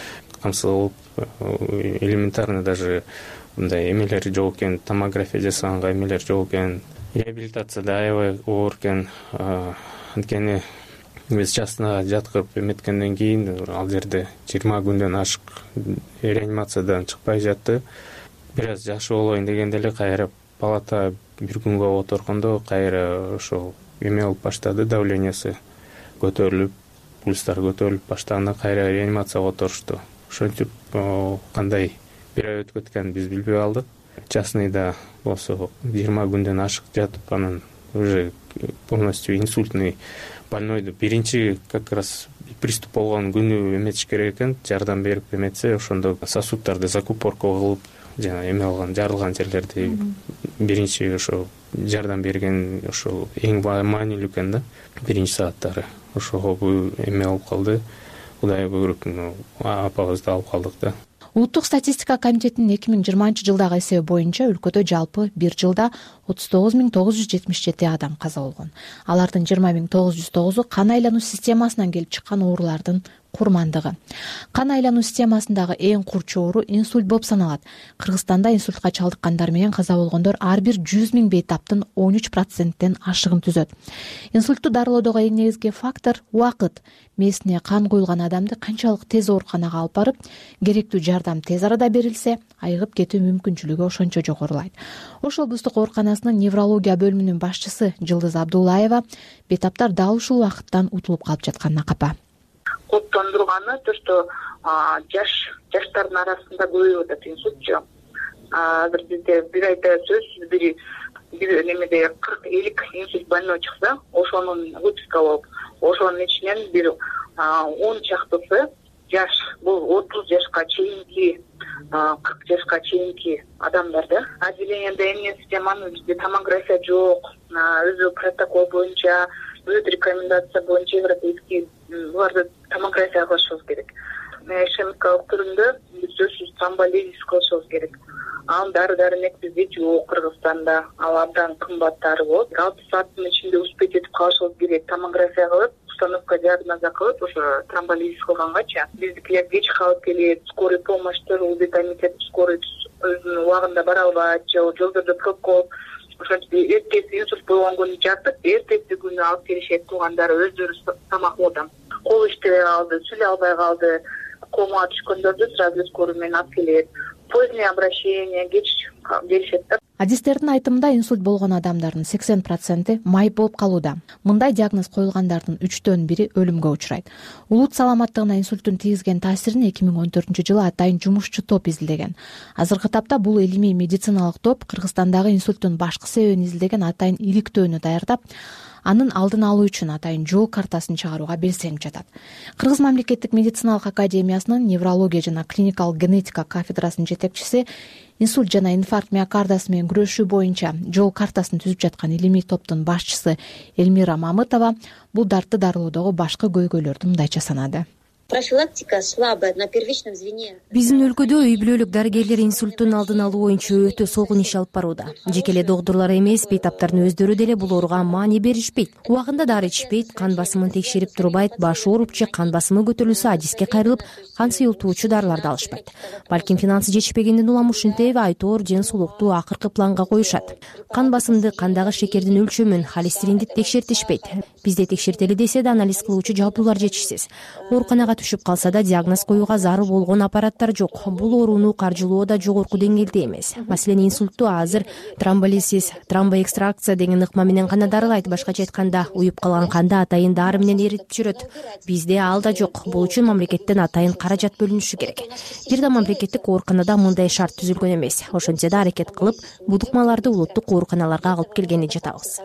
камсыз болуп, элементарно даже мындай эмелер жок экен, томография жасаганга эмелер жок экен, реабилитацияда аябай оор экен. Анткени биз частныйга жаткырып эметкенден кийин ал жерде жыйырма күндөн ашык реанимациядан чыкпай жатты. бир аз жакшы болоюн дегенде эле кайра палата бир күнгө отургондо кайра ошол эме болуп баштады, давлениясы көтөрүлүп, пульстары көтөрүлүп баштаганда кайра реанимацияга отурушту. Ошентип кандай бир ай өтүп кеткенин биз билбей калдык. Частныйда болсо жыйырма күндөн ашык жатып, анан уже полностью инсультный больнойду биринчи как раз приступ болгон күнү эметиш керек экен, жардам берип эметсе, ошондо сосуддарды закупорка кылып, жана эме алган, жарылган жерлерди биринчи ошо жардам берген ошол эң маанилүү экен да, биринчи сааттары. Ошого бул эме болуп калды. Кудай буйруп, апабызды алып калдык да. Улуттук статистика комитетинин эки миң жыйырманчы жылдагы эсеби боюнча өлкөдө жалпы бир жылда отуз тогуз миң тогуз жүз жетимиш жети адам каза болгон. Алардын жыйырма миң тогуз жүз тогузу кан айлануу системасынан келип чыккан оорулардын курмандыгы. Кан айлануу системасындагы эң курч оору инсульт болуп саналат. Кыргызстанда инсультка чалдыккандар менен каза болгондор ар бир жүз миң бейтаптын он үч проценттен ашыгын түзөт. Инсультту дарылоодогу эң негизги фактор убакыт. Мээсине кан куюлган адамды канчалык тез ооруканага алып барып, керектүү жардам тез арада берилсе, айыгып кетүү мүмкүнчүлүгү ошончо жогорулайт. Ош облустук ооруканасынын неврология бөлүмүнүн башчысы Жылдыз Абдуллаева бейтаптар дал ушул убакыттан утулуп калып жатканына капа. Кооптондурганы то, что жаш жаштардын арасында көбөйүп атат инсультчу. Азыр бизде бир айда сөзсүз бир бир немеде кырк элүү инсульт больной чыкса, ошонун выписка болуп, ошонун ичинен бир он чактысы жаш, бул отуз жашка чейинки, кырк жашка чейинки адамдар да. Отделенияда эмне системаны бизде томография жок, өзү протокол боюнча, өз рекомендация боюнча европейский буларды томография кылышыбыз керек. Ишемкалык түрүндө сөзсүз тромболизис кылышыбыз керек. Ал дары-дармек бизде жок Кыргызстанда, ал абдан кымбаттары болот. алты сааттын ичинде успеть этип калышыбыз керек. Томография кылып, установка диагноза кылып, ошо тромболизис кылгангача биздикилер кеч калып келет, скорый помощьтор, комитет скорый өзүнүн убагында бара албайт, же жолдордо пробка, ошентип эртеси инсульт болгон күнү жатып, эртеси күнү алып келишет, туугандары өздөрү тамакоодон. Кол иштебей калды, сүйлөй албай калды, комага түшкөндөрдү сразу скорый менен алып келет. Позднее обращение, кеч келишет да. Адистердин айтымында инсульт болгон адамдардын сексен проценти майып болуп калууда. Мындай диагноз коюлгандардын үчтөн бири өлүмгө учурайт. Улут саламаттыгына инсульттун тийгизген таасирин эки миң он төртүнчү жылы атайын жумушчу топ изилдеген. Азыркы тапта бул илимий медициналык топ Кыргызстандагы инсульттун башкы себебин изилдеген атайын иликтөөнү даярдап, анын алдын алуу үчүн атайын жол картасын чыгарууга белсенип жатат. Кыргыз мамлекеттик медициналык академиясынын неврология жана клиникалык генетика кафедрасынын жетекчиси инсульт жана инфаркт миокардасы менен күрөшүү боюнча жол картасын түзүп жаткан илимий топтун башчысы Эльмира Мамытова бул дартты дарылоодогу башкы көйгөйлөрдү мындайча санады. Профилактика слабая на первичном звене. Биздин өлкөдө үй бүлөлүк дарыгерлер инсульттун алдын алуу боюнча өтө солгун иш алып барууда. Жеке эле доктурлар эмес, бейтаптардын өздөрү деле бул ооруга маани беришпейт. Убагында дары ичишпейт, кан басымын текшерип турбайт, башы ооруп же кан басымы көтөрүлсө адиске кайрылып, кан сыйылтуучу дарыларды алышпайт. Балким финансы жетишпегенден улам ушинтип айтоор ден соолукту акыркы планга коюшат. Кан басымды, кандагы шекердин өлчөмүн, холестеринди текшертишпейт. Бизде текшертели десе да анализ кылуучу жабдуулар жетишсиз. Ооруканага түшүп калса да диагноз коюуга зарыл болгон аппараттар жок. Бул ооруну каржылоо да жогорку деңгээлде эмес. Маселен, инсультту азыр тромболизис, тромбоэкстракция деген ыкма менен гана дарылайт. Башкача айтканда, уюп калган канды атайын дары менен эритип жүрөт. Бизде ал да жок. Бул үчүн мамлекеттен атайын каражат бөлүнүшү керек. Бир да мамлекеттик ооруканада мындай шарт түзүлгөн эмес. Ошентсе да аракет кылып, бул ыкмаларды улуттук ооруканаларга алып келгени жатабыз.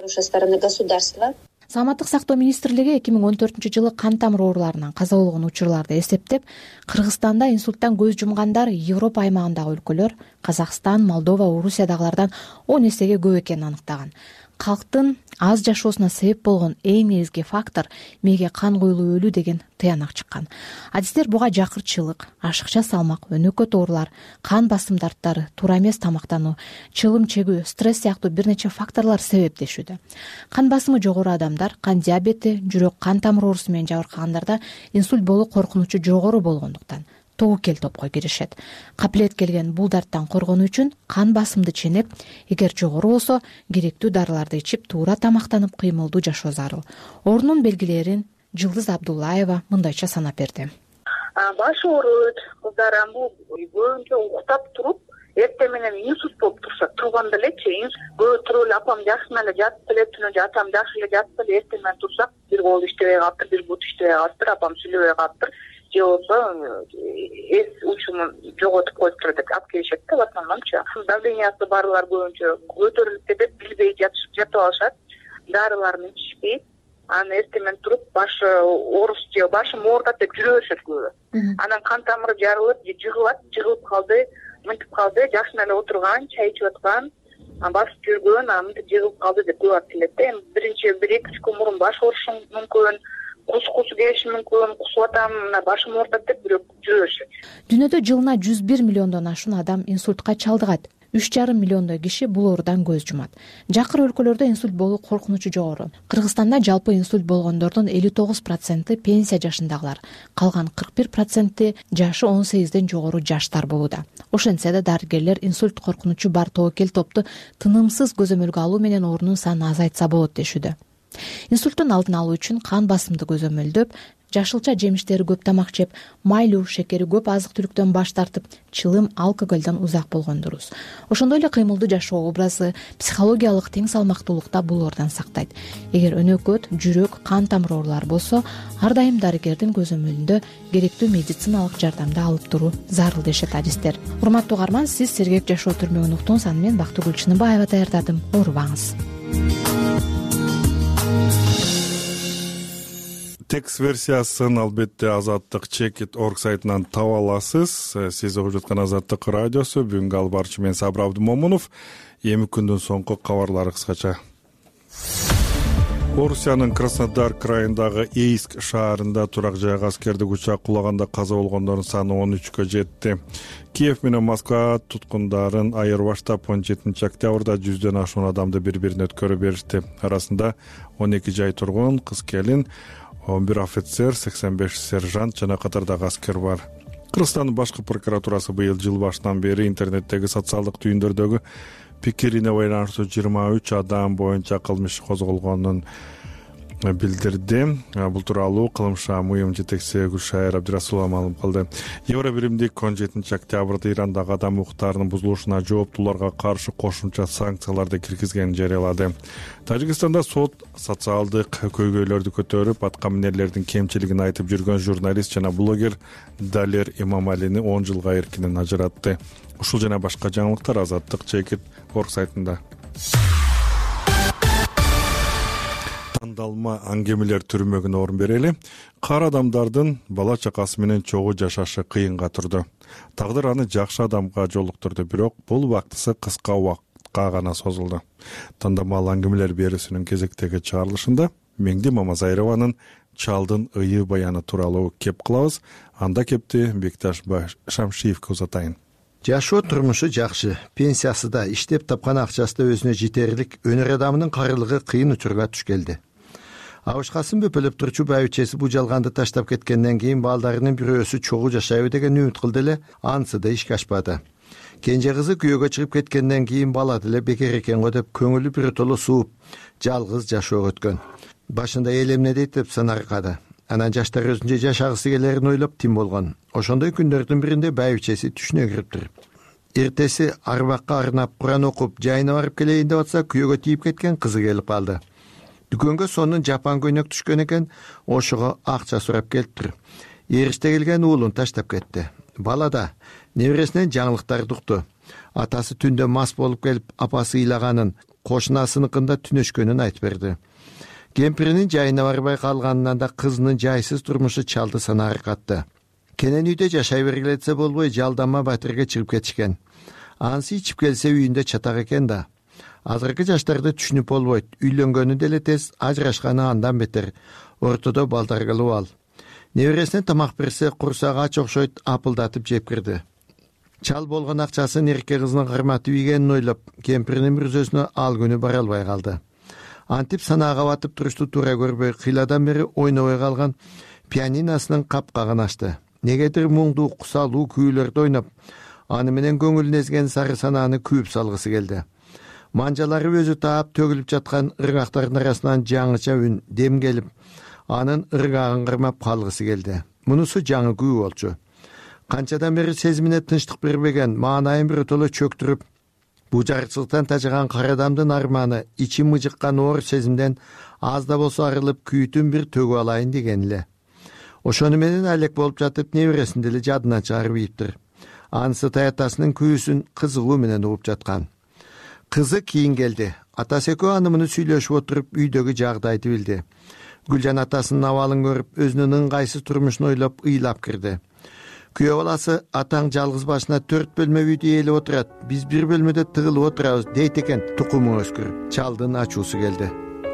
Саламаттык сактоо министрлиги эки миң он төртүнчү жылы кан тамыр ооруларынан каза болгон учурларды эсептеп, Кыргызстанда инсульттан көз жумгандар Европа аймагындагы өлкөлөр Казакстан, Молдова, Орусиядагылардан он эсеге көп экенин аныктаган. Калктын аз жашоосуна себеп болгон эң негизги фактор мээге кан куюлуп өлүү деген тыянак чыккан. Адистер буга жакырчылык, ашыкча салмак, өнөкөт оорулар, кан басым дарттары, туура эмес тамактануу, чылым чегүү, стресс сыяктуу бир нече факторлор себептешүүдө. Кан басымы жогору адамдар, кан диабети, жүрөк кан тамыр оорусу менен жабыркагандарда инсульт болуу коркунучу жогору болгондуктан тобукел топко киришет. Капилет келген бул дарттан коргонуу үчүн кан басымды ченеп, эгер жогору болсо, керектүү дарыларды ичип, туура тамактанып, кыймылдуу жашоо зарыл. Оорунун белгилерин Жылдыз Абдуллаева мындайча санап берди. Баш ооруйт, кыздар бул көбүнчө уктап туруп, эртең менен инсульт болуп турса турганда элечи көбү туруп эле апам жакшы эле жатып эле түнү атам жакшы эле жатып эле эртең менен турсак бир колу иштебей калыптыр, бир бут иштебей калыптыр, апам сүйлөбөй калыптыр же болбосо эс учумун жоготуп коюптур деп алып келишет да. В основномчу давлениясы барлар көбүнчө көтөрүлүп кетет, билбей жатышып жатып алышат, дарыларын ичишпейт, анан эртең менен туруп башы ооруш же башым оорутат деп жүрө беришет көбү. Анан кан тамыры жарылып же жыгылат, жыгылып калды, мынтип калды, жакшы эле отурган, чай ичип аткан, басып жүргөн, анан мынтип жыгылып калды деп көп айтып келет да. Эми биринчи бир эки үч күн мурун баш оорушу мүмкүн, кус кусу келиши мүмкүн, кусуп атам, мына башым оорутат деп бирөө жүрө беришет. Дүйнөдө жылына жүз бир миллиондон ашуун адам инсультка чалдыгат. үч жарым миллиондой киши бул оорудан көз жумат. Жакыр өлкөлөрдө инсульт болуу коркунучу жогору. Кыргызстанда жалпы инсульт болгондордун элүү тогуз проценти пенсия жашындагылар, калган кырк бир проценти жашы он сегизден жогору жаштар болууда. Ошентсе да дарыгерлер инсульт коркунучу бар тобокел топту тынымсыз көзөмөлгө алуу менен оорунун санын азайтса болот дешүүдө. Инсульттун алдын алуу үчүн кан басымды көзөмөлдөп, жашылча жемиштери көп тамак жеп, майлуу, шекери көп азык-түлүктөн баш тартып, чылым, алкоголдон узак болгон дурус. Ошондой эле кыймылдуу жашоо образы психологиялык тең салмактуулукта бул оордан сактайт. Эгер өнөкөт, жүрөк, кан тамыр оорулары болсо, ар дайым дарыгердин көзөмөлүндө керектүү медициналык жардамды алып туруу зарыл дешет адистер. Урматтуу угарман, сиз Сергек жашоо түрмөгүн уктуңуз, аны мен Бактыгүл Чыныбаева даярдадым. Оорубаңыз. Текст версиясын албетте азаттык чекит точка орг сайтынан таба аласыз. Сиз угуп жаткан Азаттык радиосу. Бүгүнкү алып барчы мен Сабыр Абдымомунов. Эми күндүн соңку кабарлары кыскача. Орусиянын Краснодар крайындагы Эйск шаарында турак жайга аскердик учак кулаганда каза болгондордун саны он үчкө жетти. Киев менен Москва туткундарын айырбаштап он жетинчи октябрда жүздөн ашуун адамды бири-бирине өткөрүп беришти. Арасында он эки жай тургун, кыз келин, он бир офицер, сексен беш сержант жана катардагы аскер бар. Кыргызстандын башкы прокуратурасы быйыл жыл башынан бери интернеттеги социалдык түйүндөрдөгү пикирине байланыштуу жыйырма үч адам боюнча кылмыш козголгонун билдирди. Бул тууралуу кылмышка мыйым жетекчиси Гүлшайыр Абдырасулова маалым кылды. Евро биримдик он жетинчи октябрда Ирандагы адам укуктарынын бузулушуна жооптууларга каршы кошумча санкцияларды киргизгенин жарыялады. Тажикстанда сот социалдык көйгөйлөрдү көтөрүп, аткаминерлердин кемчилигин айтып жүргөн журналист жана блогер Далер Имамалини он жылга эркинен ажыратты. Ушул жана башка жаңылыктар Азаттык чекит точка орг сайтында. Тандалма аңгемелер түрмөгүнө орун берели. Кар адамдардын бала чакасы менен чогуу жашашы кыйынга турду. Тагдыр аны жакшы адамга жолуктурду, бирок бул убактысы кыска убакытка гана созулду. Тандалма аңгемелер берүүсүнүн кезектеги чыгарылышында Меңди Мамазайрованын Чалдын ыйы баяны тууралуу кеп кылабыз. Анда кепти Бекташ Шамшиевке узатайын. Жашоо турмушу жакшы, пенсиясы да, иштеп тапкан акчасы да өзүнө жетерлик, өнөр адамынын карылыгы кыйын учурга туш келди. Абышкасын бөпөлөп турчу байбичеси бул жалганды таштап кеткенден кийин балдарынын бирөөсү чогуу жашайбы деген үмүт кылды эле, анысы да ишке ашпады. Кенже кызы күйөөгө чыгып кеткенден кийин бала деле бекер экен го деп көңүлү биротоло сууп, жалгыз жашоого өткөн. Башында эл эмне дейт деп санаркады. Анан жаштар өзүнчө жашагысы келерин ойлоп тим болгон. Ошондой күндөрдүн биринде байбичеси түшүнө кириптир. Эртеси арбакка арнап Куран окуп, жайына барып келейин деп атса, күйөөгө тийип кеткен кызы келип калды. Дүкөнгө сонун жапан көйнөк түшкөн экен, ошого акча сурап келиптир. Эриште келген уулун таштап кетти. Бала да небересинен жаңылыктарды укту. Атасы түндө мас болуп келип, апасы ыйлаганын, кошунасыныкында түнөшкөнүн айтып берди. Кемпиринин жайына барбай калганынан да кызынын жайсыз турмушу чалды санаары катты. Кенен үйдө жашай бергиле десе болбой, жалданма батирге чыгып кетишкен. Ансы ичип келсе үйүндө чатак экен да. Азыркы жаштарды түшүнүп болбойт. Үйлөнгөнү деле тез, ажырашканы андан бетер. Ортодо балдар кылып ал. Небересине тамак берсе, курсагы ач окшойт, апылдатып жеп кирди. Чал болгон акчасын эрке кызынын кырматып ийгенин ойлоп, кемпиринин мүрзөсүнө ал күнү бара албай калды. Антип санаага батып турушту туура көрбөй, кыйладан бери ойнобой калган пианиносунун капкагын ачты. Негедир муңдуу, кусалуу күүлөрдү ойноп, аны менен көңүлүн эзген сары санааны күйүп салгысы келди. Манжалары өзү таап төгүлүп жаткан ыргактардын арасынан жаңыча үн, дем келип, анын ыргагын кырмап калгысы келди. Мунусу жаңы күү болчу. канчадан бери сезимине тынчтык бербеген маанайын биротоло чөктүрүп, бул жарыкчылыктан тажаган кара адамдын арманы ичи мыжыккан оор сезимден аз да болсо арылып күйүтүн бир төгүп алайын деген эле. Ошону менен алек болуп жатып небересин деле жадынан чыгарып ийиптир. Анысы таятасынын күйүүсүн кызыгуу менен угуп жаткан. Кызы кийин келди. Атасы экөө аны муну сүйлөшүп отуруп үйдөгү жагдайды билди. Гүлжан атасынын абалын көрүп, өзүнүн ыңгайсыз турмушун ойлоп ыйлап кирди. Күйөө баласы атаң жалгыз башына төрт бөлмө үйдү ээлеп отурат. Биз бир бөлмөдө тыгылып отурабыз дейт экен. Тукуму өскүрүп, чалдын ачуусу келди.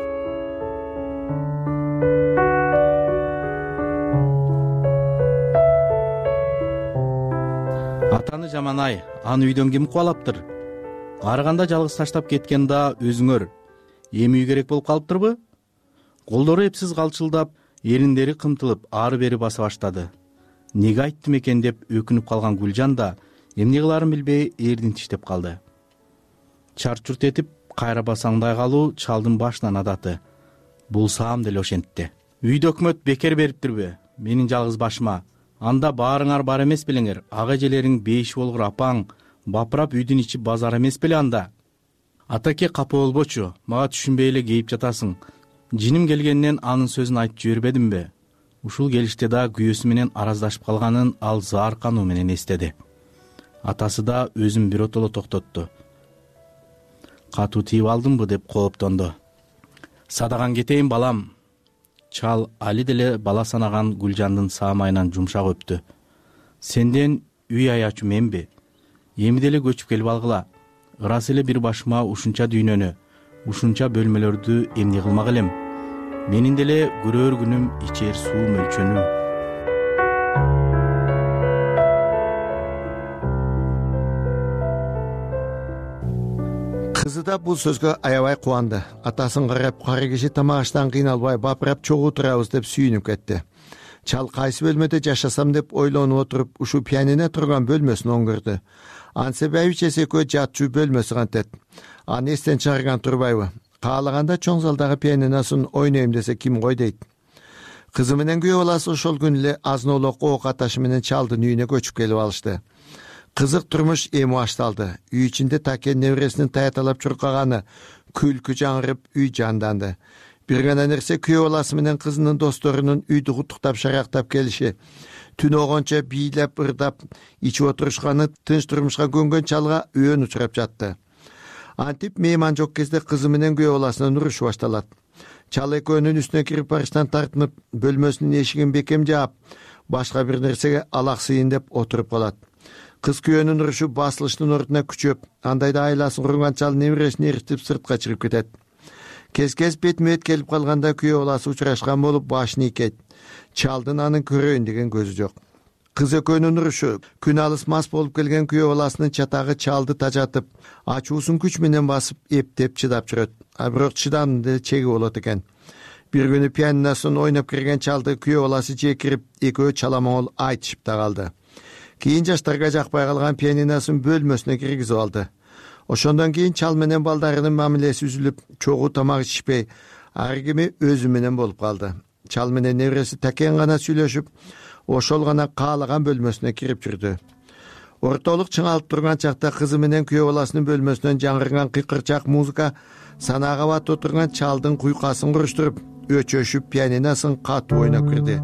Атаны жаман-ай, аны үйдөн ким кубалаптыр? Арыганда жалгыз таштап кеткен да өзүңөр. Эми үй керек болуп калыптырбы? Колдору эпсиз калчылдап, эриндери кымтылып, ары-бери баса баштады. Неге айттым экен деп өкүнүп калган Гүлжан да эмне кыларын билбей эрдин тиштеп калды. Чарт-чурт этип, кайра басаңдай калуу чалдын башынан адаты. Бул саам деле ошентти. Үйдө өкмөт бекер бериптирби? Менин жалгыз башыма. Анда баарыңар бар эмес белеңер. Ага эжелериң беш болгур апаң бапырап үйдүн ичи базар эмес беле анда? Атаке капа болбочу, мага түшүнбөй эле кейип жатасың. Жиним келгеннен анын сөзүн айтып жибербедимби? Ушул келиште да күйөөсү менен араздашып калганын ал зааркануу менен эстеди. Атасы да өзүн биротоло токтотту. Катуу тийип алдымбы деп кооптонду. Садаган кетейин балам. Чал али деле бала санаган Гүлжандын саамайынан жумшак өптү. Сенден үй аячу менби? Эми деле көчүп келип алгыла. Ырас эле бир башыма ушунча дүйнөнү, ушунча бөлмөлөрдү эмне кылмак элем? Менин деле көрөр күнүм ичер суу мөлчөнү. Кызы да бул сөзгө аябай кубанды. Атасын карап, кара киши тамак аштан кыйналбай бапырап чогуу турабыз деп сүйүнүп кетти. Чал кайсы бөлмөдө жашасам деп ойлонуп отуруп, ушу пианино турган бөлмөсүн оңгөрдү. Ансы бәйбичеси экөө жатчу бөлмөсү кантет. Аны эстен чыгарган турбайбы? Каалаганда чоң залдагы пианиносын ойнойм десе ким кой дейт. Кызы менен күйөө баласы ошол күнү эле азын-олок ок аташы менен чалдын үйүнө көчүп келип алышты. Кызык турмуш эми башталды. Үй ичинде Такен небересинин таяталап чуркаганы, күлкү жаңырып, үй жанданды. Бир гана нерсе күйөө баласы менен кызынын досторунун үйдү куттуктап шарактап келиши. Түн огончо бийлеп, ырдап, ичип отурушканы тынч турмушка көнгөн чалга өөн учурап жатты. Антип мейман жок кезде кызы менен күйөө баласынын урушу башталат. Чал экөөнүн үстүнө кирип барыштан тартынып, бөлмөсүнүн эшигин бекем жаап, башка бир нерсеге алаксыйын деп отуруп калат. Кыз күйөөнүн урушу басылыштын ордуна күчөп, андайда айласын курган чал небересин эритип сыртка чыгып кетет. Кез-кез бетме-бет келип калганда күйөө баласы учурашкан болуп башын ийкейт. Чалдын анын көрөйүн деген көзү жок. Кыз экөөнүн урушу күн алыс мас болуп келген күйөө баласынын чатагы чалды тажатып, ачуусун күч менен басып, эптеп чыдап жүрөт. А бирок чыдамдын деле чеги болот экен. Бир күнү пианиносун ойноп кирген чалды күйөө баласы жекирип, экөө чаламоңол айтышып да калды. Кийин жаштарга жакпай калган пианиносун бөлмөсүнө киргизип алды. Ошондон кийин чал менен балдарынын мамилеси үзүлүп, чогуу тамак ичишпей, ар кими өзү менен болуп калды. Чал менен небереси Такен гана сүйлөшүп, ошол гана каалаган бөлмөсүнө кирип жүрдү. Ортолук чыңалып турган чакта кызы менен күйөө баласынын бөлмөсүнөн жаңырган кыйкырчак музыка санаага батып отурган чалдын куйкасын куруштуруп, өчөшүп пианиносын катуу ойноп кирди.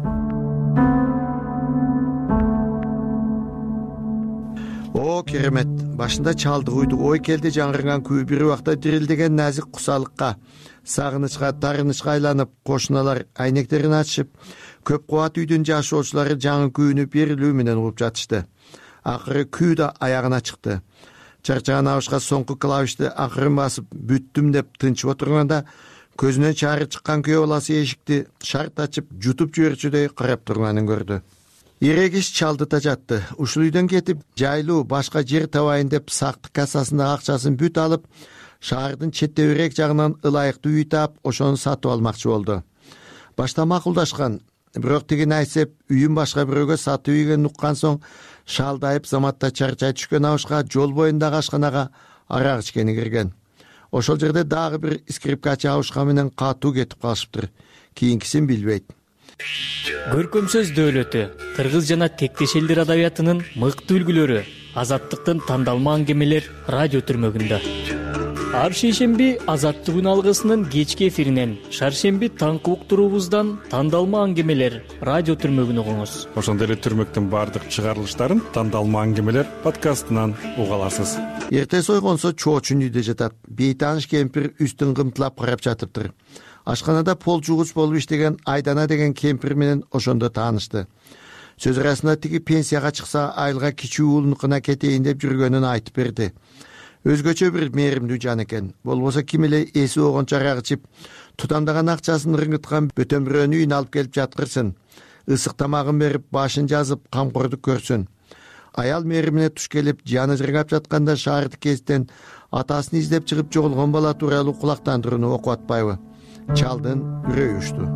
О, керемет! Башында чалды куйду ой келди жаңырган күй бир убакта дирилдеген назик кусалыкка, сагынычка, тарынычка айланып, кошуналар айнектерин ачышып, көп кубат үйдүн жашоочулары жаңы күйүнү берилүү менен угуп жатышты. Акыры күй да аягына чыкты. Чарчаган абышка соңку клавишти акырын басып, бүттүм деп тынчып отурганда, көзүнөн чаары чыккан күйөө баласы эшикти шарт ачып, жутуп жиберчүдөй карап турганын көрдү. Ирегиш чалды тажатты. Ушул үйдөн кетип, жайлуу башка жер табайын деп сактык кассасында акчасын бүт алып, шаардын четтебирээк жагынан ылайыктуу үй таап, ошону сатып алмакчы болду. Башта макулдашкан, бирок тигин айтсеп, үйүн башка бирөөгө сатып ийгенин уккан соң, шалдайып заматта чарчай түшкөн абышка жол боюндагы ашканага арак ичкени кирген. Ошол жерде дагы бир скрипкачы абышка менен катуу кетип калышыптыр. Кийинкисин билбейт. көркөм сөз дөөлөтү кыргыз жана тектеш элдер адабиятынын мыкты үлгүлөрү Азаттыктын тандалма аңгемелер радио түрмөгүндө. Ар шейшемби Азаттык үн алгысынын кечки эфиринен, шаршемби таңкы уктуруубуздан тандалма аңгемелер радио түрмөгүн угуңуз. Ошондой эле түрмөктүн баардык чыгарылыштарын тандалма аңгемелер подкастынан уга аласыз. Эртеси ойгонсо чоочун үйдө жатат. Бейтааныш кемпир үстүн кымтылап карап жатыптыр. Ашканада пол жуугуч болуп иштеген Айдана деген кемпир менен ошондо таанышты. Сөз арасында тиги пенсияга чыкса айылга кичүү уулунукуна кетейин деп жүргөнүн айтып берди. Өзгөчө бир мээримдүү жан экен. Болбосо ким эле эси огончо арак ичип, тутамдаган акчасын рыңгыткан бөтөн бирөөнү үйүнө алып келип жаткырсын. Ысык тамагын берип, башын жазып, камкордук көрсүн. Аял мээримине туш келип, жаны жыргап жатканда шаарды кезден атасын издеп чыгып жоголгон бала тууралуу кулактандырууну окуп атпайбы? Чалдын үрөйү учту.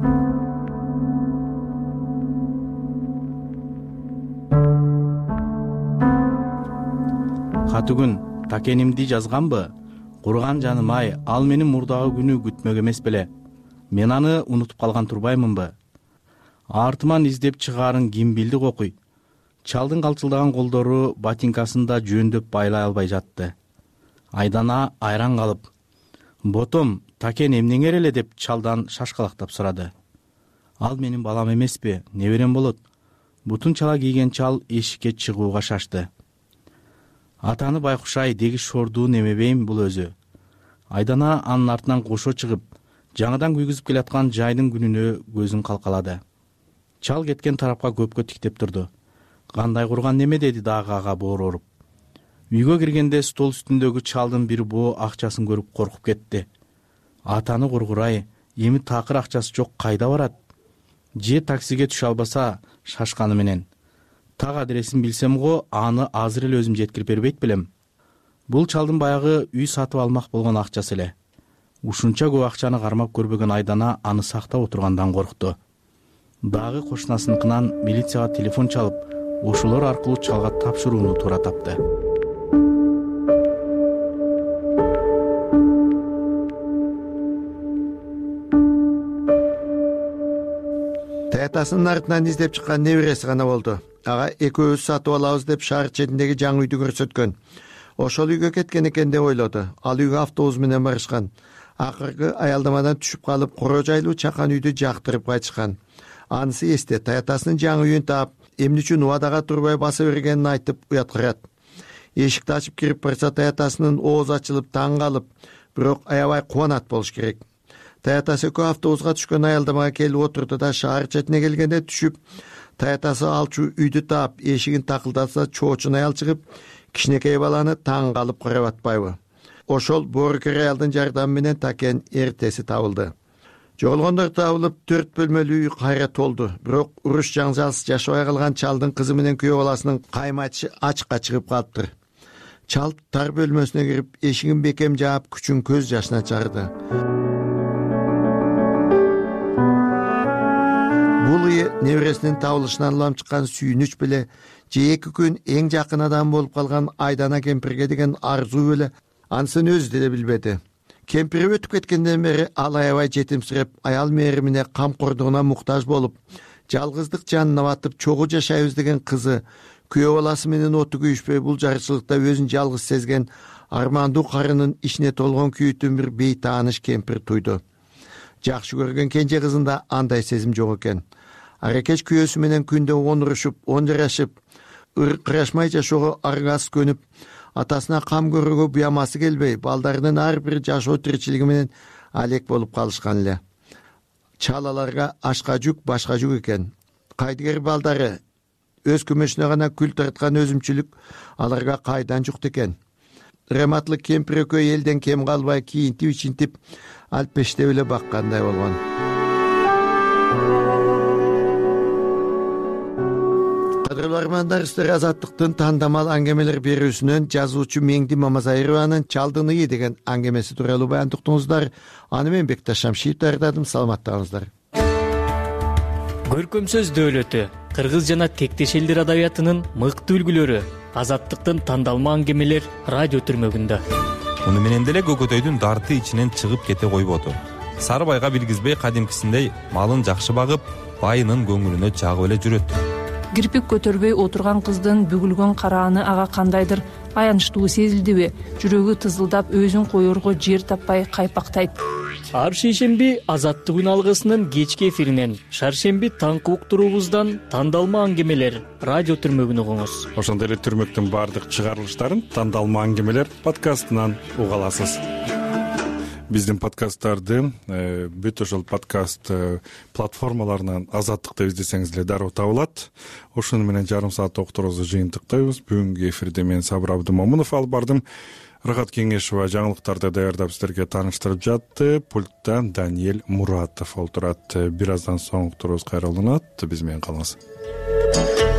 Катүгүн такенимди жазганбы? Курган жаным ай, ал менин мурдагы күнү күтмөк эмес беле. Мен аны унутуп калган турбаймынбы? Артыман издеп чыгаарын ким билди кокуй. Чалдын калчылдаган колдору ботинкасында жөндөп байлай албай жатты. Айдана айран калып, "Ботом, такен эмнеңер эле?" деп чалдан шашкалактап сурады. "Ал менин балам эмеспи, неберем болот." Бутун чала кийген чал эшикке чыгууга шашты. "Атаны байкушай, деги шордуу немебейм бул өзү." Айдана анын артынан кошо чыгып, жаңыдан күйгүзүп келаткан жайдын күнүнө көзүн калкалады. Чал кеткен тарапка көпкө тиктеп турду. "Кандай курган неме?" деди дагы ага боору уруп. Үйгө киргенде стол үстүндөгү чалдын бир боо акчасын көрүп коркуп кетти. "Атаны кургурай, эми такыр акчасы жок кайда барат?" Же таксиге түшө албаса шашканы менен. "Так адресин билсем го, аны азыр эле өзүм жеткирип бербейт белем." Бул чалдын баягы үй сатып алмак болгон акчасы эле. Ушунча көп акчаны кармап көрбөгөн Айдана аны сактап отургандан коркту. Дагы кошунасыныкынан милицияга телефон чалып, ошолор аркылуу чалга тапшырууну туура тапты. Таятасынын артынан издеп чыккан небереси гана болду. Ага экөөбүз сатып алабыз деп шаар четиндеги жаңы үйдү көрсөткөн. Ошол үйгө кеткен экен деп ойлоду. Ал үйгө автобус менен барышкан. Акыркы аялдамадан түшүп калып, коро жайлуу чакан үйдү жактырып кайтышкан. Анысы эсте, таятасынын жаңы үйүн таап, эмне үчүн убадага турбай баса бергенин айтып уяткырат. Эшикти ачып кирип барса, таятасынын оозу ачылып таң калып, бирок аябай кубанат болуш керек. Таятасы экөө автобуска түшкөн аялдамага келип отурду да шаар четине келгенде түшүп, таятасы алчу үйдү таап, эшигин такылдаса чоочун аял чыгып, кичинекей баланы таң калып карап атпайбы? Ошол боорукер аялдын жардамы менен такен эртеси табылды. Жоголгондор табылып, төрт бөлмөлүү үй кайра толду. Бирок уруш жаңжалсыз жашабай калган чалдын кызы менен күйөө баласынын каймачы ачыкка чыгып калыптыр. Чал тар бөлмөсүнө кирип, эшигин бекем жаап, күчүн көз жашына чарды. Бул үй небересинин табылышынан улам чыккан сүйүнүч беле, же эки күн эң жакын адам болуп калган Айдана кемпирге деген арзуу беле, анысын өзү деле билбеди. Кемпири өтүп кеткенден бери ал аябай жетимсиреп, аял мээримине камкордугуна муктаж болуп, жалгыздык жанына батып чогуу жашайбыз деген кызы, күйөө баласы менен оту күйүшпөй бул жарчылыкта өзүн жалгыз сезген армандуу карынын ичине толгон күйүүтүн бир бейтааныш кемпир туйду. Жакшы көргөн кенже кызында андай сезим жок экен. Аракеч күйөөсү менен күндө он урушуп, он жарашып, ыркырашмай жашоого аргасыз көнүп, атасына кам көрүүгө буямасы келбей, балдарынын ар бир жашоо тиричилиги менен алек болуп калышкан эле. Чал аларга ашка жүк, башка жүк экен. Кайдыгер балдары өз күмөшүнө гана күл тарткан өзүмчүлүк аларга кайдан жукт экен. Рематлык кемпир экөө элден кем калбай кийинтип ичинтип алпештеп эле баккандай болгон. Кадырлуу армандар, сиздер Азаттыктын тандамал аңгемелер берүүсүнөн жазуучу Меңди Мамазайырованын Чалдын ыы деген аңгемеси тууралуу баян уктуңуздар. Аны мен Бекташ Шамшиев даярдадым. Саламаттаңыздар. Көркөм сөз дөөлөтү кыргыз жана тектеш элдер адабиятынын мыкты үлгүлөрү Азаттыктын тандалма аңгемелер радио түрмөгүндө. Муну менен деле Көкөтөйдүн дарты ичинен чыгып кете койбоду. Сарыбайга билгизбей кадимкисиндей малын жакшы багып, байынын көңүлүнө жагып эле жүрөт. кирпик көтөрбөй отурган кыздын бүгүлгөн карааны ага кандайдыр аянычтуу сезилдиби? Жүрөгү тызылдап өзүн коерго жер таппай кайпактайт. ар шейшемби азаттык үн алгысынын кечки эфиринен шаршемби таңкы уктуруубуздан тандалма аңгемелер радио түрмөгүн угуңуз. Ошондой эле түрмөктүн баардык чыгарылыштарын тандалма аңгемелер подкастынан уга аласыз. Биздин подкасттарды бүт ошол подкаст платформаларынан азаттык деп издесеңиз эле дароо табылат. Ошону менен жарым саат окторубузду жыйынтыктайбыз. Бүгүнкү эфирде мен Сабыр Абдымомунов алып бардым. Рахат Кеңешова жаңылыктарды даярдап сиздерге тааныштырып жатты. Пультта Даниэль Муратов олтурат. Бир аздан соң уктуруубуз кайра уланат. Биз менен калыңыз.